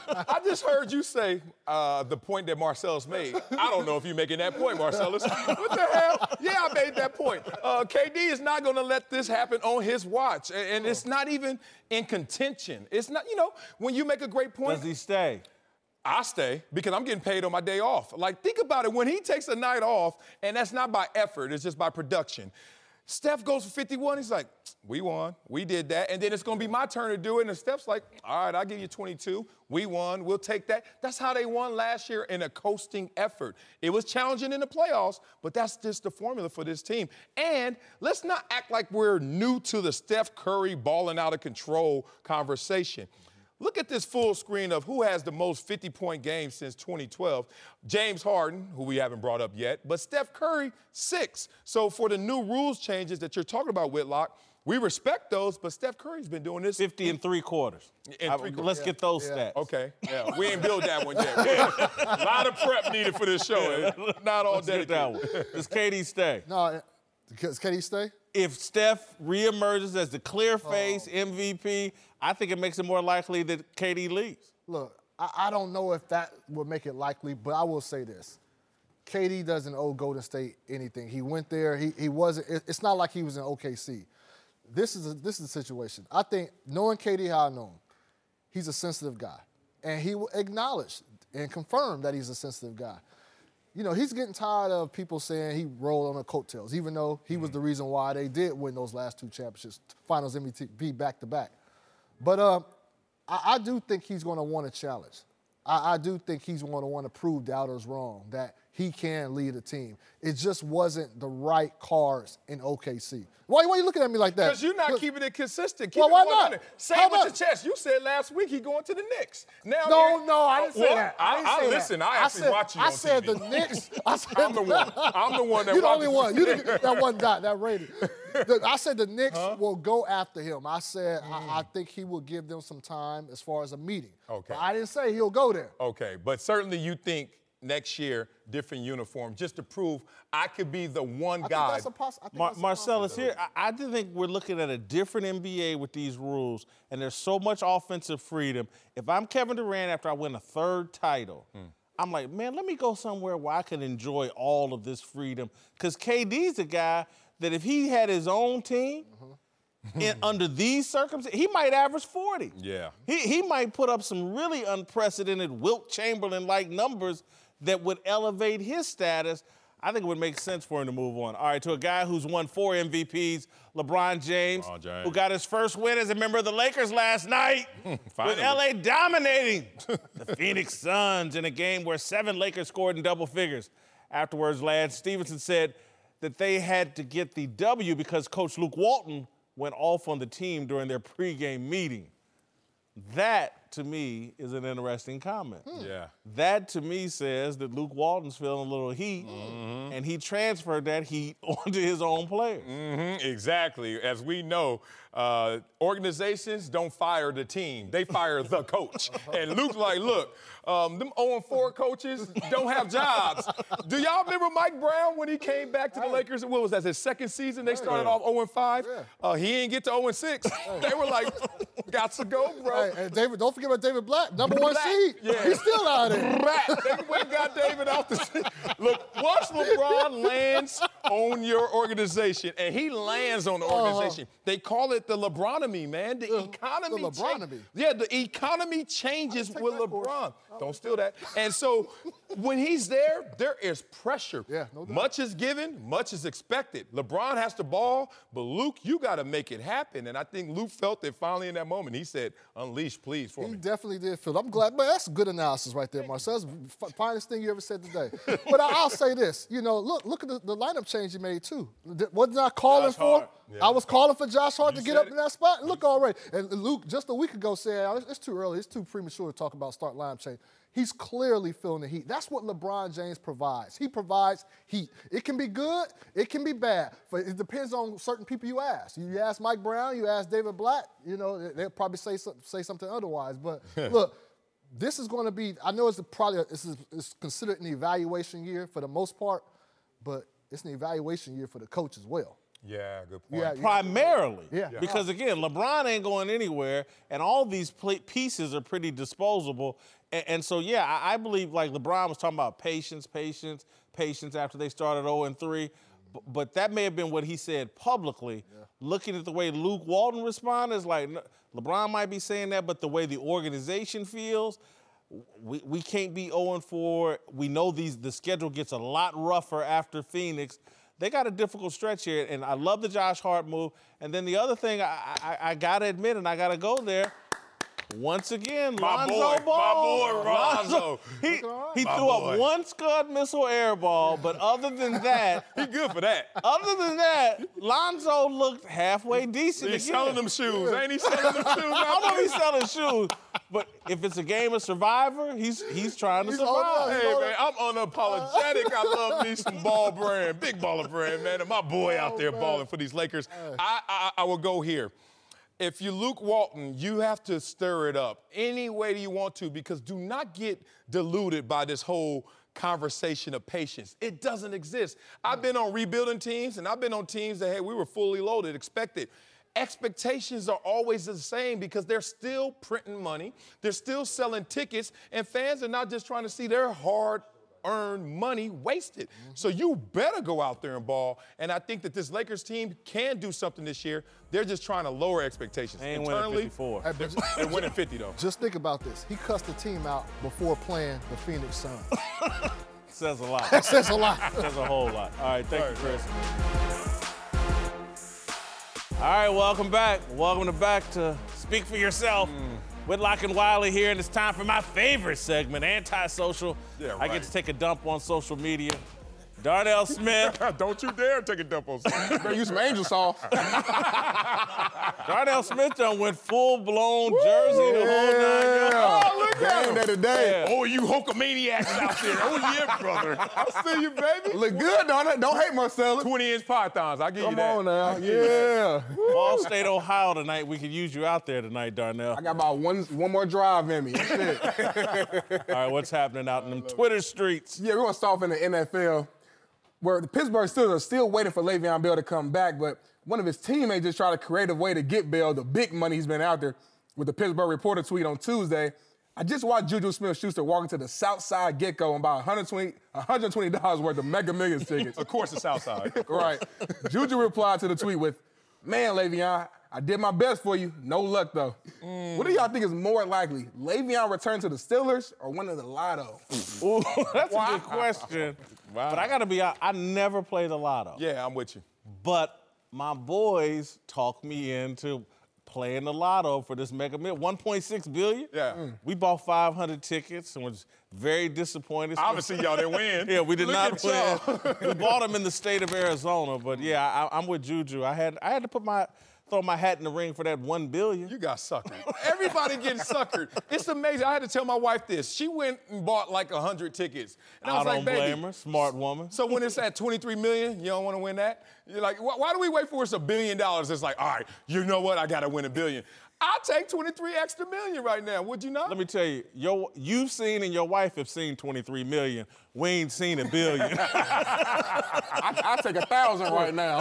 I just heard you say the point that Marcellus made. I don't know if you're making that point, Marcellus. What the hell? Yeah, I made that point. KD is not going to let this happen on his watch, and it's not even in contention. It's not, when you make a great point. Does he stay? I stay because I'm getting paid on my day off. Like, think about it. When he takes a night off, and that's not by effort, it's just by production. Steph goes for 51. He's like, we won. We did that. And then it's going to be my turn to do it. And Steph's like, all right, I'll give you 22. We won. We'll take that. That's how they won last year in a coasting effort. It was challenging in the playoffs, but that's just the formula for this team. And let's not act like we're new to the Steph Curry balling out of control conversation. Look at this full screen of who has the most 50-point games since 2012. James Harden, who we haven't brought up yet, but Steph Curry, 6. So for the new rules changes that you're talking about, Whitlock, we respect those, but Steph Curry's been doing this. 50 and 3/4. Let's get those stats. Okay. Yeah, we ain't build that one yet. A lot of prep needed for this show. Not all dedicated. That one. Does KD stay? No, does KD stay? If Steph reemerges as the clear face MVP, I think it makes it more likely that KD leaves. Look, I don't know if that would make it likely, but I will say this. KD doesn't owe Golden State anything. He went there. He wasn't. It's not like he was in OKC. This is a situation. I think, knowing KD how I know him, he's a sensitive guy. And he will acknowledge and confirm that he's a sensitive guy. He's getting tired of people saying he rolled on the coattails, even though he was the reason why they did win those last 2 championships, finals MVP back-to-back. But I do think he's going to want a challenge. I do think he's going to want to prove doubters wrong, that he can lead a team. It just wasn't the right cards in OKC. Why are you looking at me like that? Because you're not keeping it consistent. Well, why not? Say it with your chest. You said last week he going to the Knicks. Now, no, I didn't say that. Listen, I actually watch you on TV. I said the Knicks. I'm the one. I'm the one that You're the only one. You that one got that rated. I said the Knicks will go after him. I said I think he will give them some time as far as a meeting. Okay. But I didn't say he'll go there. Okay, but certainly you think next year, different uniform, just to prove I could be the one guy. Marcellus, here, I do think we're looking at a different NBA with these rules, and there's so much offensive freedom. If I'm Kevin Durant after I win a 3rd title, I'm like, man, let me go somewhere where I can enjoy all of this freedom. Because KD's a guy that if he had his own team, under these circumstances, he might average 40. Yeah. He might put up some really unprecedented Wilt Chamberlain-like numbers that would elevate his status. I think it would make sense for him to move on. All right, to a guy who's won 4 MVPs, LeBron James, who got his first win as a member of the Lakers last night, with L.A. dominating the Phoenix Suns in a game where 7 Lakers scored in double figures. afterwards, Lance Stevenson said that they had to get the W because Coach Luke Walton went off on the team during their pregame meeting. That, to me, is an interesting comment. Yeah. That, to me, says that Luke Walton's feeling a little heat, and he transferred that heat onto his own players. Exactly. As we know, organizations don't fire the team. They fire the coach. And Luke's like, look, them 0-4 coaches don't have jobs. Do y'all remember Mike Brown when he came back to the Lakers? What was that, his second season? They started off 0-5. He didn't get to 0-6. They were like, got to go, bro. Hey, and David, don't forget about David Black, number one seed. Yeah. He's still out there. They went and got David off the seat. Look, once LeBron lands on your organization, and he lands on the organization, they call it the LeBronomy, man. The economy. The LeBronomy. Yeah, the economy changes with LeBron. Don't steal that. And so when he's there, there is pressure. Yeah, no doubt. Much is given, much is expected. LeBron has the ball, but Luke, you got to make it happen. And I think Luke felt it finally in that moment. He said, unleash, please, for He me. definitely did feel. I'm glad, but that's good analysis right there, Marcel. That's the finest thing you ever said today. But I'll say this, look at the lineup change you made too. Wasn't I calling Josh for? Hart. Yeah. I was calling for Josh Hart to get said up in that spot. Look already. And Luke just a week ago said it's too early. It's too premature to talk about start lineup change. He's clearly feeling the heat. That's what LeBron James provides. He provides heat. It can be good, it can be bad. But it depends on certain people you ask. You ask Mike Brown, you ask David Black, they'll probably say something otherwise. But look, this is going to be, I know it's considered an evaluation year for the most part, but it's an evaluation year for the coach as well. Yeah, good point. Yeah, Primarily. Yeah. Because, again, LeBron ain't going anywhere, and all these pieces are pretty disposable. And so, yeah, I believe, like LeBron was talking about patience after they started 0-3. But that may have been what he said publicly. Yeah. Looking at the way Luke Walton responded, it's like LeBron might be saying that, but the way the organization feels, we can't be 0-4. We know the schedule gets a lot rougher after Phoenix. They got a difficult stretch here, and I love the Josh Hart move. And then the other thing, I got to admit, and I got to go there, once again, Lonzo Ball. My boy, Lonzo. He threw up one Scud missile air ball, but other than that. He good for that. Other than that, Lonzo looked halfway decent. He's selling them shoes. Ain't he selling them shoes? I know he's selling shoes, but if it's a game of Survivor, he's trying to survive. Hey, man, I'm unapologetic. I love me some ball brand, big baller brand, man. And my boy out there balling for these Lakers. I will go here. If you're Luke Walton, you have to stir it up any way you want to, because do not get deluded by this whole conversation of patience. It doesn't exist. I've been on rebuilding teams, and I've been on teams that, hey, we were fully loaded, expected. Expectations are always the same because they're still printing money, they're still selling tickets, and fans are not just trying to see their hard-earned money wasted. So you better go out there and ball, and I think that this Lakers team can do something this year. They're just trying to lower expectations. They ain't winning 54. They're winning 50, though. Just think about this. He cussed the team out before playing the Phoenix Suns. Says a lot. That says a lot. Says a whole lot. All right, thank you, Chris. All right, welcome back. Welcome back to Speak for Yourself. Whitlock and Wiley here, and it's time for my favorite segment, Antisocial. Yeah, I right. get to take a dump on social media. Darnell Smith. Don't you dare take a dump on something. Better use some angel sauce. Darnell Smith done went full-blown jersey the whole 9 yards. Oh, look at him. Day today. Oh, you Hulkamaniacs out there. Oh, yeah, brother. I see you, baby. Look good, don't it? Don't hate Marcelo. 20-inch pythons. I'll give you Come that. on now. Yeah. Ball State, Ohio tonight. We could use you out there tonight, Darnell. I got about one more drive in me. That's it. All right, what's happening out in them Twitter streets? Yeah, we're going to start off in the NFL, where the Pittsburgh Steelers are still waiting for Le'Veon Bell to come back, but one of his teammates just tried a creative way to get Bell the big money he's been out there. With the Pittsburgh Reporter tweet on Tuesday, I just watched Juju Smith-Schuster walk into the Southside Get-Go and buy $120 worth of Mega Millions tickets. Of course, the Southside. Right. Juju replied to the tweet with, "Man, Le'Veon, I did my best for you. No luck, though." What do y'all think is more likely, Le'Veon return to the Steelers or winning the Lotto? Ooh, that's a good question. Wow. But I got to be honest, I never play the Lotto. Yeah, I'm with you. But my boys talked me into playing the lotto for this mega million. 1.6 billion. Yeah. We bought 500 tickets and was very disappointed. Obviously, y'all didn't win. Yeah, we did Look not at win. y'all. We bought them in the state of Arizona, but yeah, I'm with Juju. I had to throw my hat in the ring for that $1 billion. You got suckered. Everybody getting suckered. It's amazing. I had to tell my wife this. She went and bought like 100 tickets. And I was like, baby. Blame her. Smart woman. So when it's at 23 million, you don't want to win that? You're like, why do we wait for it's $1 billion? It's like, all right, you know what? I got to win $1 billion. I'll take 23 extra million right now. Would you not? Let me tell you, you've seen and your wife have seen 23 million. We ain't seen $1 billion. I take 1,000 right now.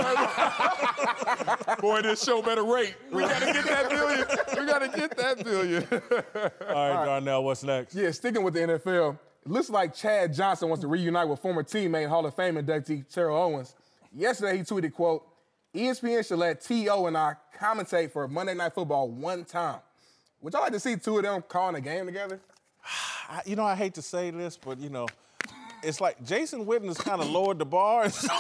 Boy, this show better rate. We got to get that billion. We got to get that billion. All right, Darnell, what's next? Yeah, sticking with the NFL, it looks like Chad Johnson wants to reunite with former teammate, Hall of Fame inductee Terrell Owens. Yesterday, he tweeted, quote, ESPN should let T.O. and I commentate for Monday Night Football one time. Would y'all like to see two of them calling a game together? I hate to say this, but, it's like Jason Witten has kind of lowered the bar. And so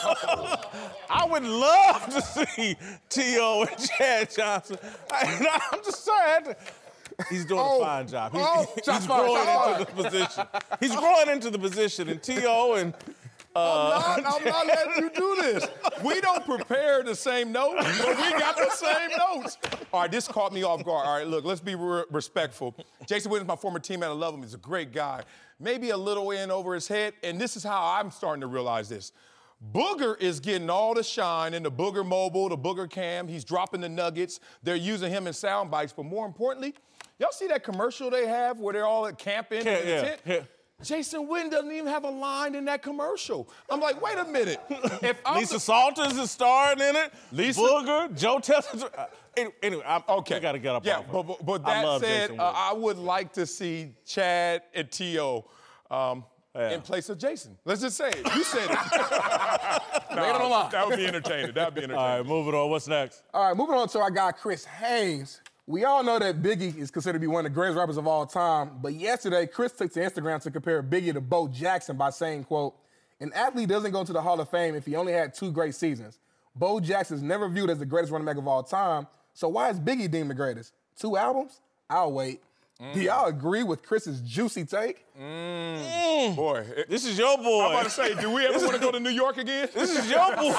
I would love to see T.O. and Chad Johnson. I'm just sorry. He's doing a fine job. He's growing into the position. He's growing into the position, and T.O. and I'm not letting you do this. We don't prepare the same notes, but we got the same notes. All right, this caught me off guard. All right, look, let's be respectful. Jason Witten's my former teammate. I love him. He's a great guy. Maybe a little in over his head, and this is how I'm starting to realize this. Booger is getting all the shine in the Booger Mobile, the Booger Cam. He's dropping the nuggets. They're using him in sound bites, but more importantly, y'all see that commercial they have where they're all at camping in the tent? Jason Witten doesn't even have a line in that commercial. I'm like, wait a minute. Lisa Salters is starring in it. Booger, Joe Tessler. Anyway, we got to get up. Yeah, but that said, I would like to see Chad and T.O. In place of Jason. Let's just say it. You said it. That would be entertaining. That would be entertaining. All right, moving on. What's next? All right, moving on to our guy, Chris Haynes. We all know that Biggie is considered to be one of the greatest rappers of all time, but yesterday, Chris took to Instagram to compare Biggie to Bo Jackson by saying, quote, an athlete doesn't go to the Hall of Fame if he only had 2 great seasons. Bo Jackson is never viewed as the greatest running back of all time, so why is Biggie deemed the greatest? 2 albums? I'll wait. Do y'all agree with Chris's juicy take? Boy, this is your boy. I'm about to say, do we ever want to go to New York again? This is your boy.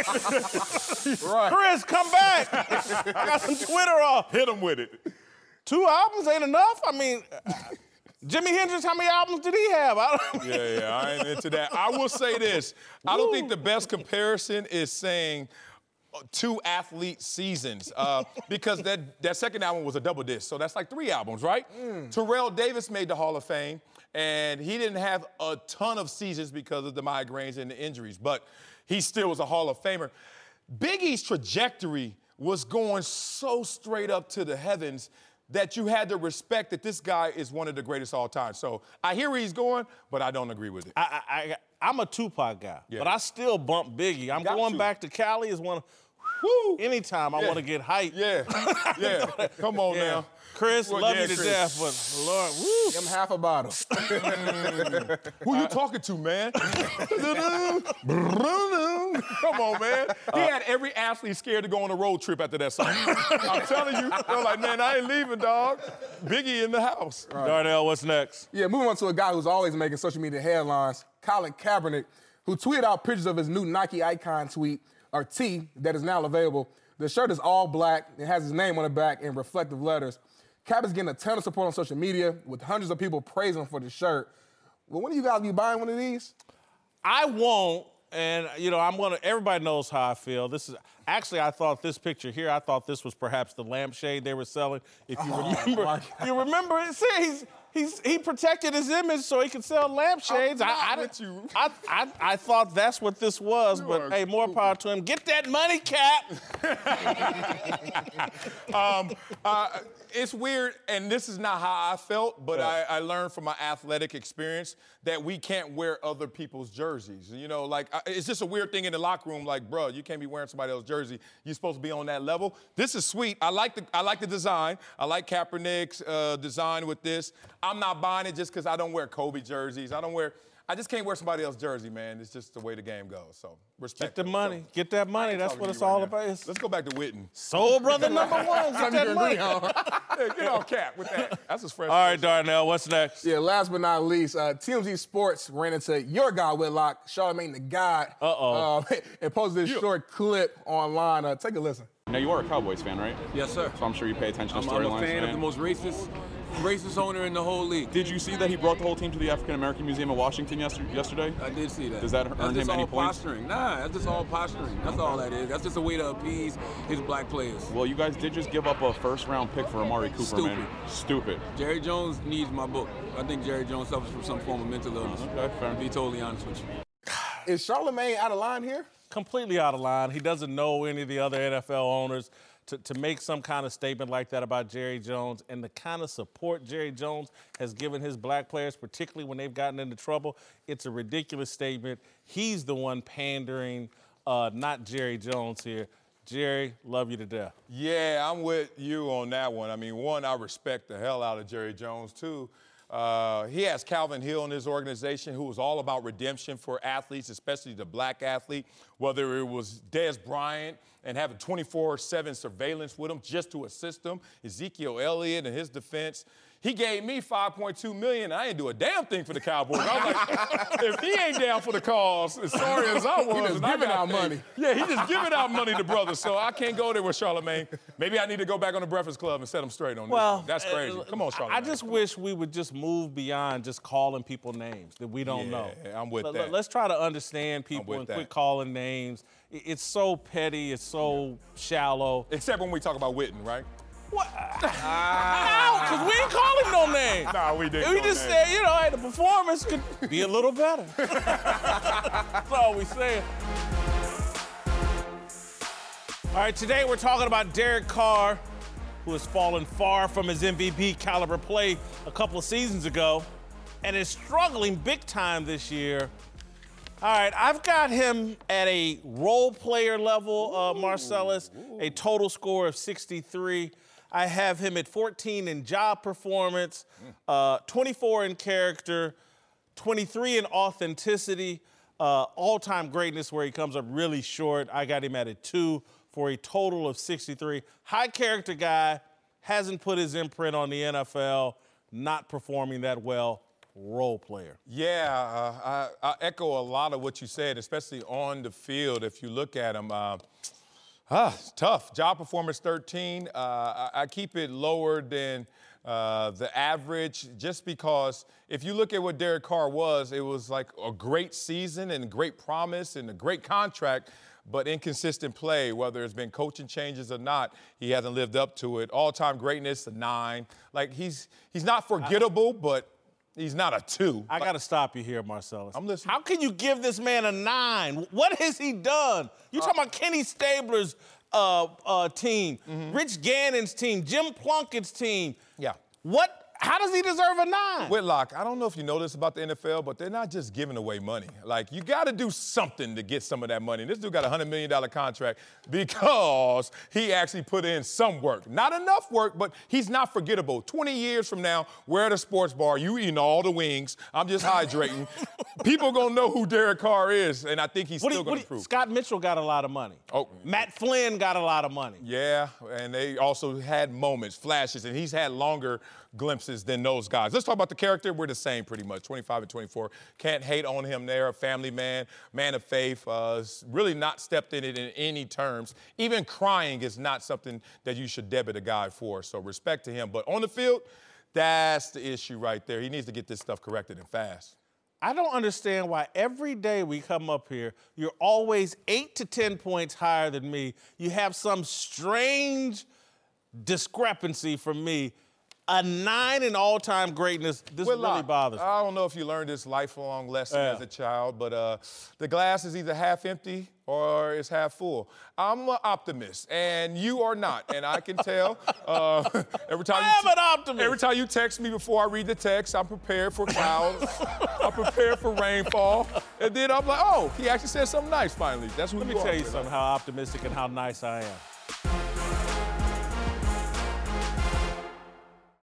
Right. Chris, come back. I got some Twitter off. Hit him with it. 2 albums ain't enough? I mean, Jimi Hendrix, how many albums did he have? Yeah, I ain't into that. I will say this. I don't think the best comparison is saying 2 athlete seasons because that second album was a double disc, so that's like 3 albums, right? Terrell Davis made the Hall of Fame, and he didn't have a ton of seasons because of the migraines and the injuries, but he still was a Hall of Famer. Biggie's trajectory was going so straight up to the heavens that you had to respect that this guy is one of the greatest all time. So I hear where he's going, but I don't agree with it. I'm a Tupac guy, but I still bump Biggie. I'm going back to Cali as one of... Anytime I want to get hyped. Yeah. Come on now. Chris, love you to death, but Lord, woo. Give him half a bottle. Who you talking to, man? Come on, man. He had every athlete scared to go on a road trip after that song. I'm telling you. They're like, man, I ain't leaving, dog. Biggie in the house. Right. Darnell, what's next? Yeah, moving on to a guy who's always making social media headlines, Colin Kaepernick, who tweeted out pictures of his new Nike Icon tee that is now available. The shirt is all black. It has his name on the back in reflective letters. Cap is getting a ton of support on social media with hundreds of people praising him for the shirt. Well, when are you guys be buying one of these? I won't, and everybody knows how I feel. I thought this picture here, I thought this was perhaps the lampshade they were selling. If you remember, you remember it? See, he protected his image so he could sell lampshades. I thought that's what this was, but hey, more power to him. Get that money, Cap. It's weird, and this is not how I felt, but I learned from my athletic experience that we can't wear other people's jerseys. It's just a weird thing in the locker room. Like, bro, you can't be wearing somebody else's jersey. You're supposed to be on that level. This is sweet. I like the design. I like Kaepernick's design with this. I'm not buying it just because I don't wear Kobe jerseys. I don't wear I just can't wear somebody else's jersey, man. It's just the way the game goes. So respect. Get the money. Get that money. That's what it's all about. Let's go back to Witten. Soul Brother number one. Get that money. Yeah, get off Cap with that. That's his fresh. All right, Darnell, what's next? Yeah, last but not least, TMZ Sports ran into your guy, Whitlock, Charlamagne the God, and posted this short clip online. Take a listen. Now, you are a Cowboys fan, right? Yes, sir. So I'm sure you pay attention to storylines. I'm a fan of the most racist owner in the whole league. Did you see that he brought the whole team to the African American Museum in Washington yesterday? I did see that. Does that earn him any points? Posturing. Nah, that's just all posturing. That's all that is. That's just a way to appease his black players. Well, you guys did just give up a first-round pick for Amari Cooper, man. Stupid. Jerry Jones needs my book. I think Jerry Jones suffers from some form of mental illness. Okay, fair. To be totally honest with you. Is Charlamagne out of line here? Completely out of line. He doesn't know any of the other NFL owners. To make some kind of statement like that about Jerry Jones and the kind of support Jerry Jones has given his black players, particularly when they've gotten into trouble, it's a ridiculous statement. He's the one pandering, not Jerry Jones here. Jerry, love you to death. Yeah, I'm with you on that one. I mean, one, I respect the hell out of Jerry Jones, too. He has Calvin Hill in his organization, who was all about redemption for athletes, especially the black athlete, whether it was Dez Bryant and having 24/7 surveillance with him just to assist him, Ezekiel Elliott and his defense. He gave me $5.2 million. I ain't do a damn thing for the Cowboys. I was like, if he ain't down for the cause, as sorry as I was. He just giving out money. Yeah, he just giving out money to brothers. So I can't go there with Charlamagne. Maybe I need to go back on the Breakfast Club and set him straight on this. Well, That's crazy. Come on, Charlamagne. I just wish we would just move beyond just calling people names that we don't know. Yeah, I'm with that. Let's try to understand people and quit calling names. It's so petty. It's so shallow. Except when we talk about Witten, right? What? No, because we ain't calling no name. Nah, we didn't. We just said, you know, hey, the performance could be a little better. That's all we saying. All right, today we're talking about Derek Carr, who has fallen far from his MVP caliber play a couple of seasons ago and is struggling big time this year. All right, I've got him at a role player level, Marcellus, a total score of 63. I have him at 14 in job performance, 24 in character, 23 in authenticity, all-time greatness where he comes up really short. I got him at a 2 for a total of 63. High character guy, hasn't put his imprint on the NFL, not performing that well. Role player. Yeah, I echo a lot of what you said, especially on the field. If you look at him, it's tough. Job performance 13. I keep it lower than the average just because if you look at what Derek Carr was, it was like a great season and great promise and a great contract, but inconsistent play, whether it's been coaching changes or not, he hasn't lived up to it. All-time greatness, a 9. Like, he's not forgettable, but he's not a 2. I got to stop you here, Marcellus. I'm listening. How can you give this man a 9? What has he done? You talking about Kenny Stabler's team, Rich Gannon's team, Jim Plunkett's team. Yeah. What? How does he deserve a 9? Whitlock, I don't know if you know this about the NFL, but they're not just giving away money. Like, you got to do something to get some of that money. And this dude got a $100 million contract because he actually put in some work. Not enough work, but he's not forgettable. 20 years from now, we're at a sports bar, you eating all the wings, I'm just hydrating. People going to know who Derek Carr is, and I think he's still going to prove. Scott Mitchell got a lot of money. Oh. Matt Flynn got a lot of money. Yeah, and they also had moments, flashes, and he's had longer glimpses than those guys. Let's talk about the character. We're the same pretty much, 25 and 24. Can't hate on him there. A family man, man of faith, really not stepped in it in any terms. Even crying is not something that you should debit a guy for, so respect to him. But on the field, that's the issue right there. He needs to get this stuff corrected and fast. I don't understand why every day we come up here, you're always 8 to 10 points higher than me. You have some strange discrepancy from me. A 9 in all-time greatness, this really bothers me. I don't know if you learned this lifelong lesson as a child, but the glass is either half empty or it's half full. I'm an optimist, and you are not, and I can tell. Every time I am an optimist. Every time you text me before I read the text, I'm prepared for clouds. I'm prepared for rainfall. And then I'm like, oh, he actually said something nice finally. That's what Let me tell you something, how optimistic and how nice I am.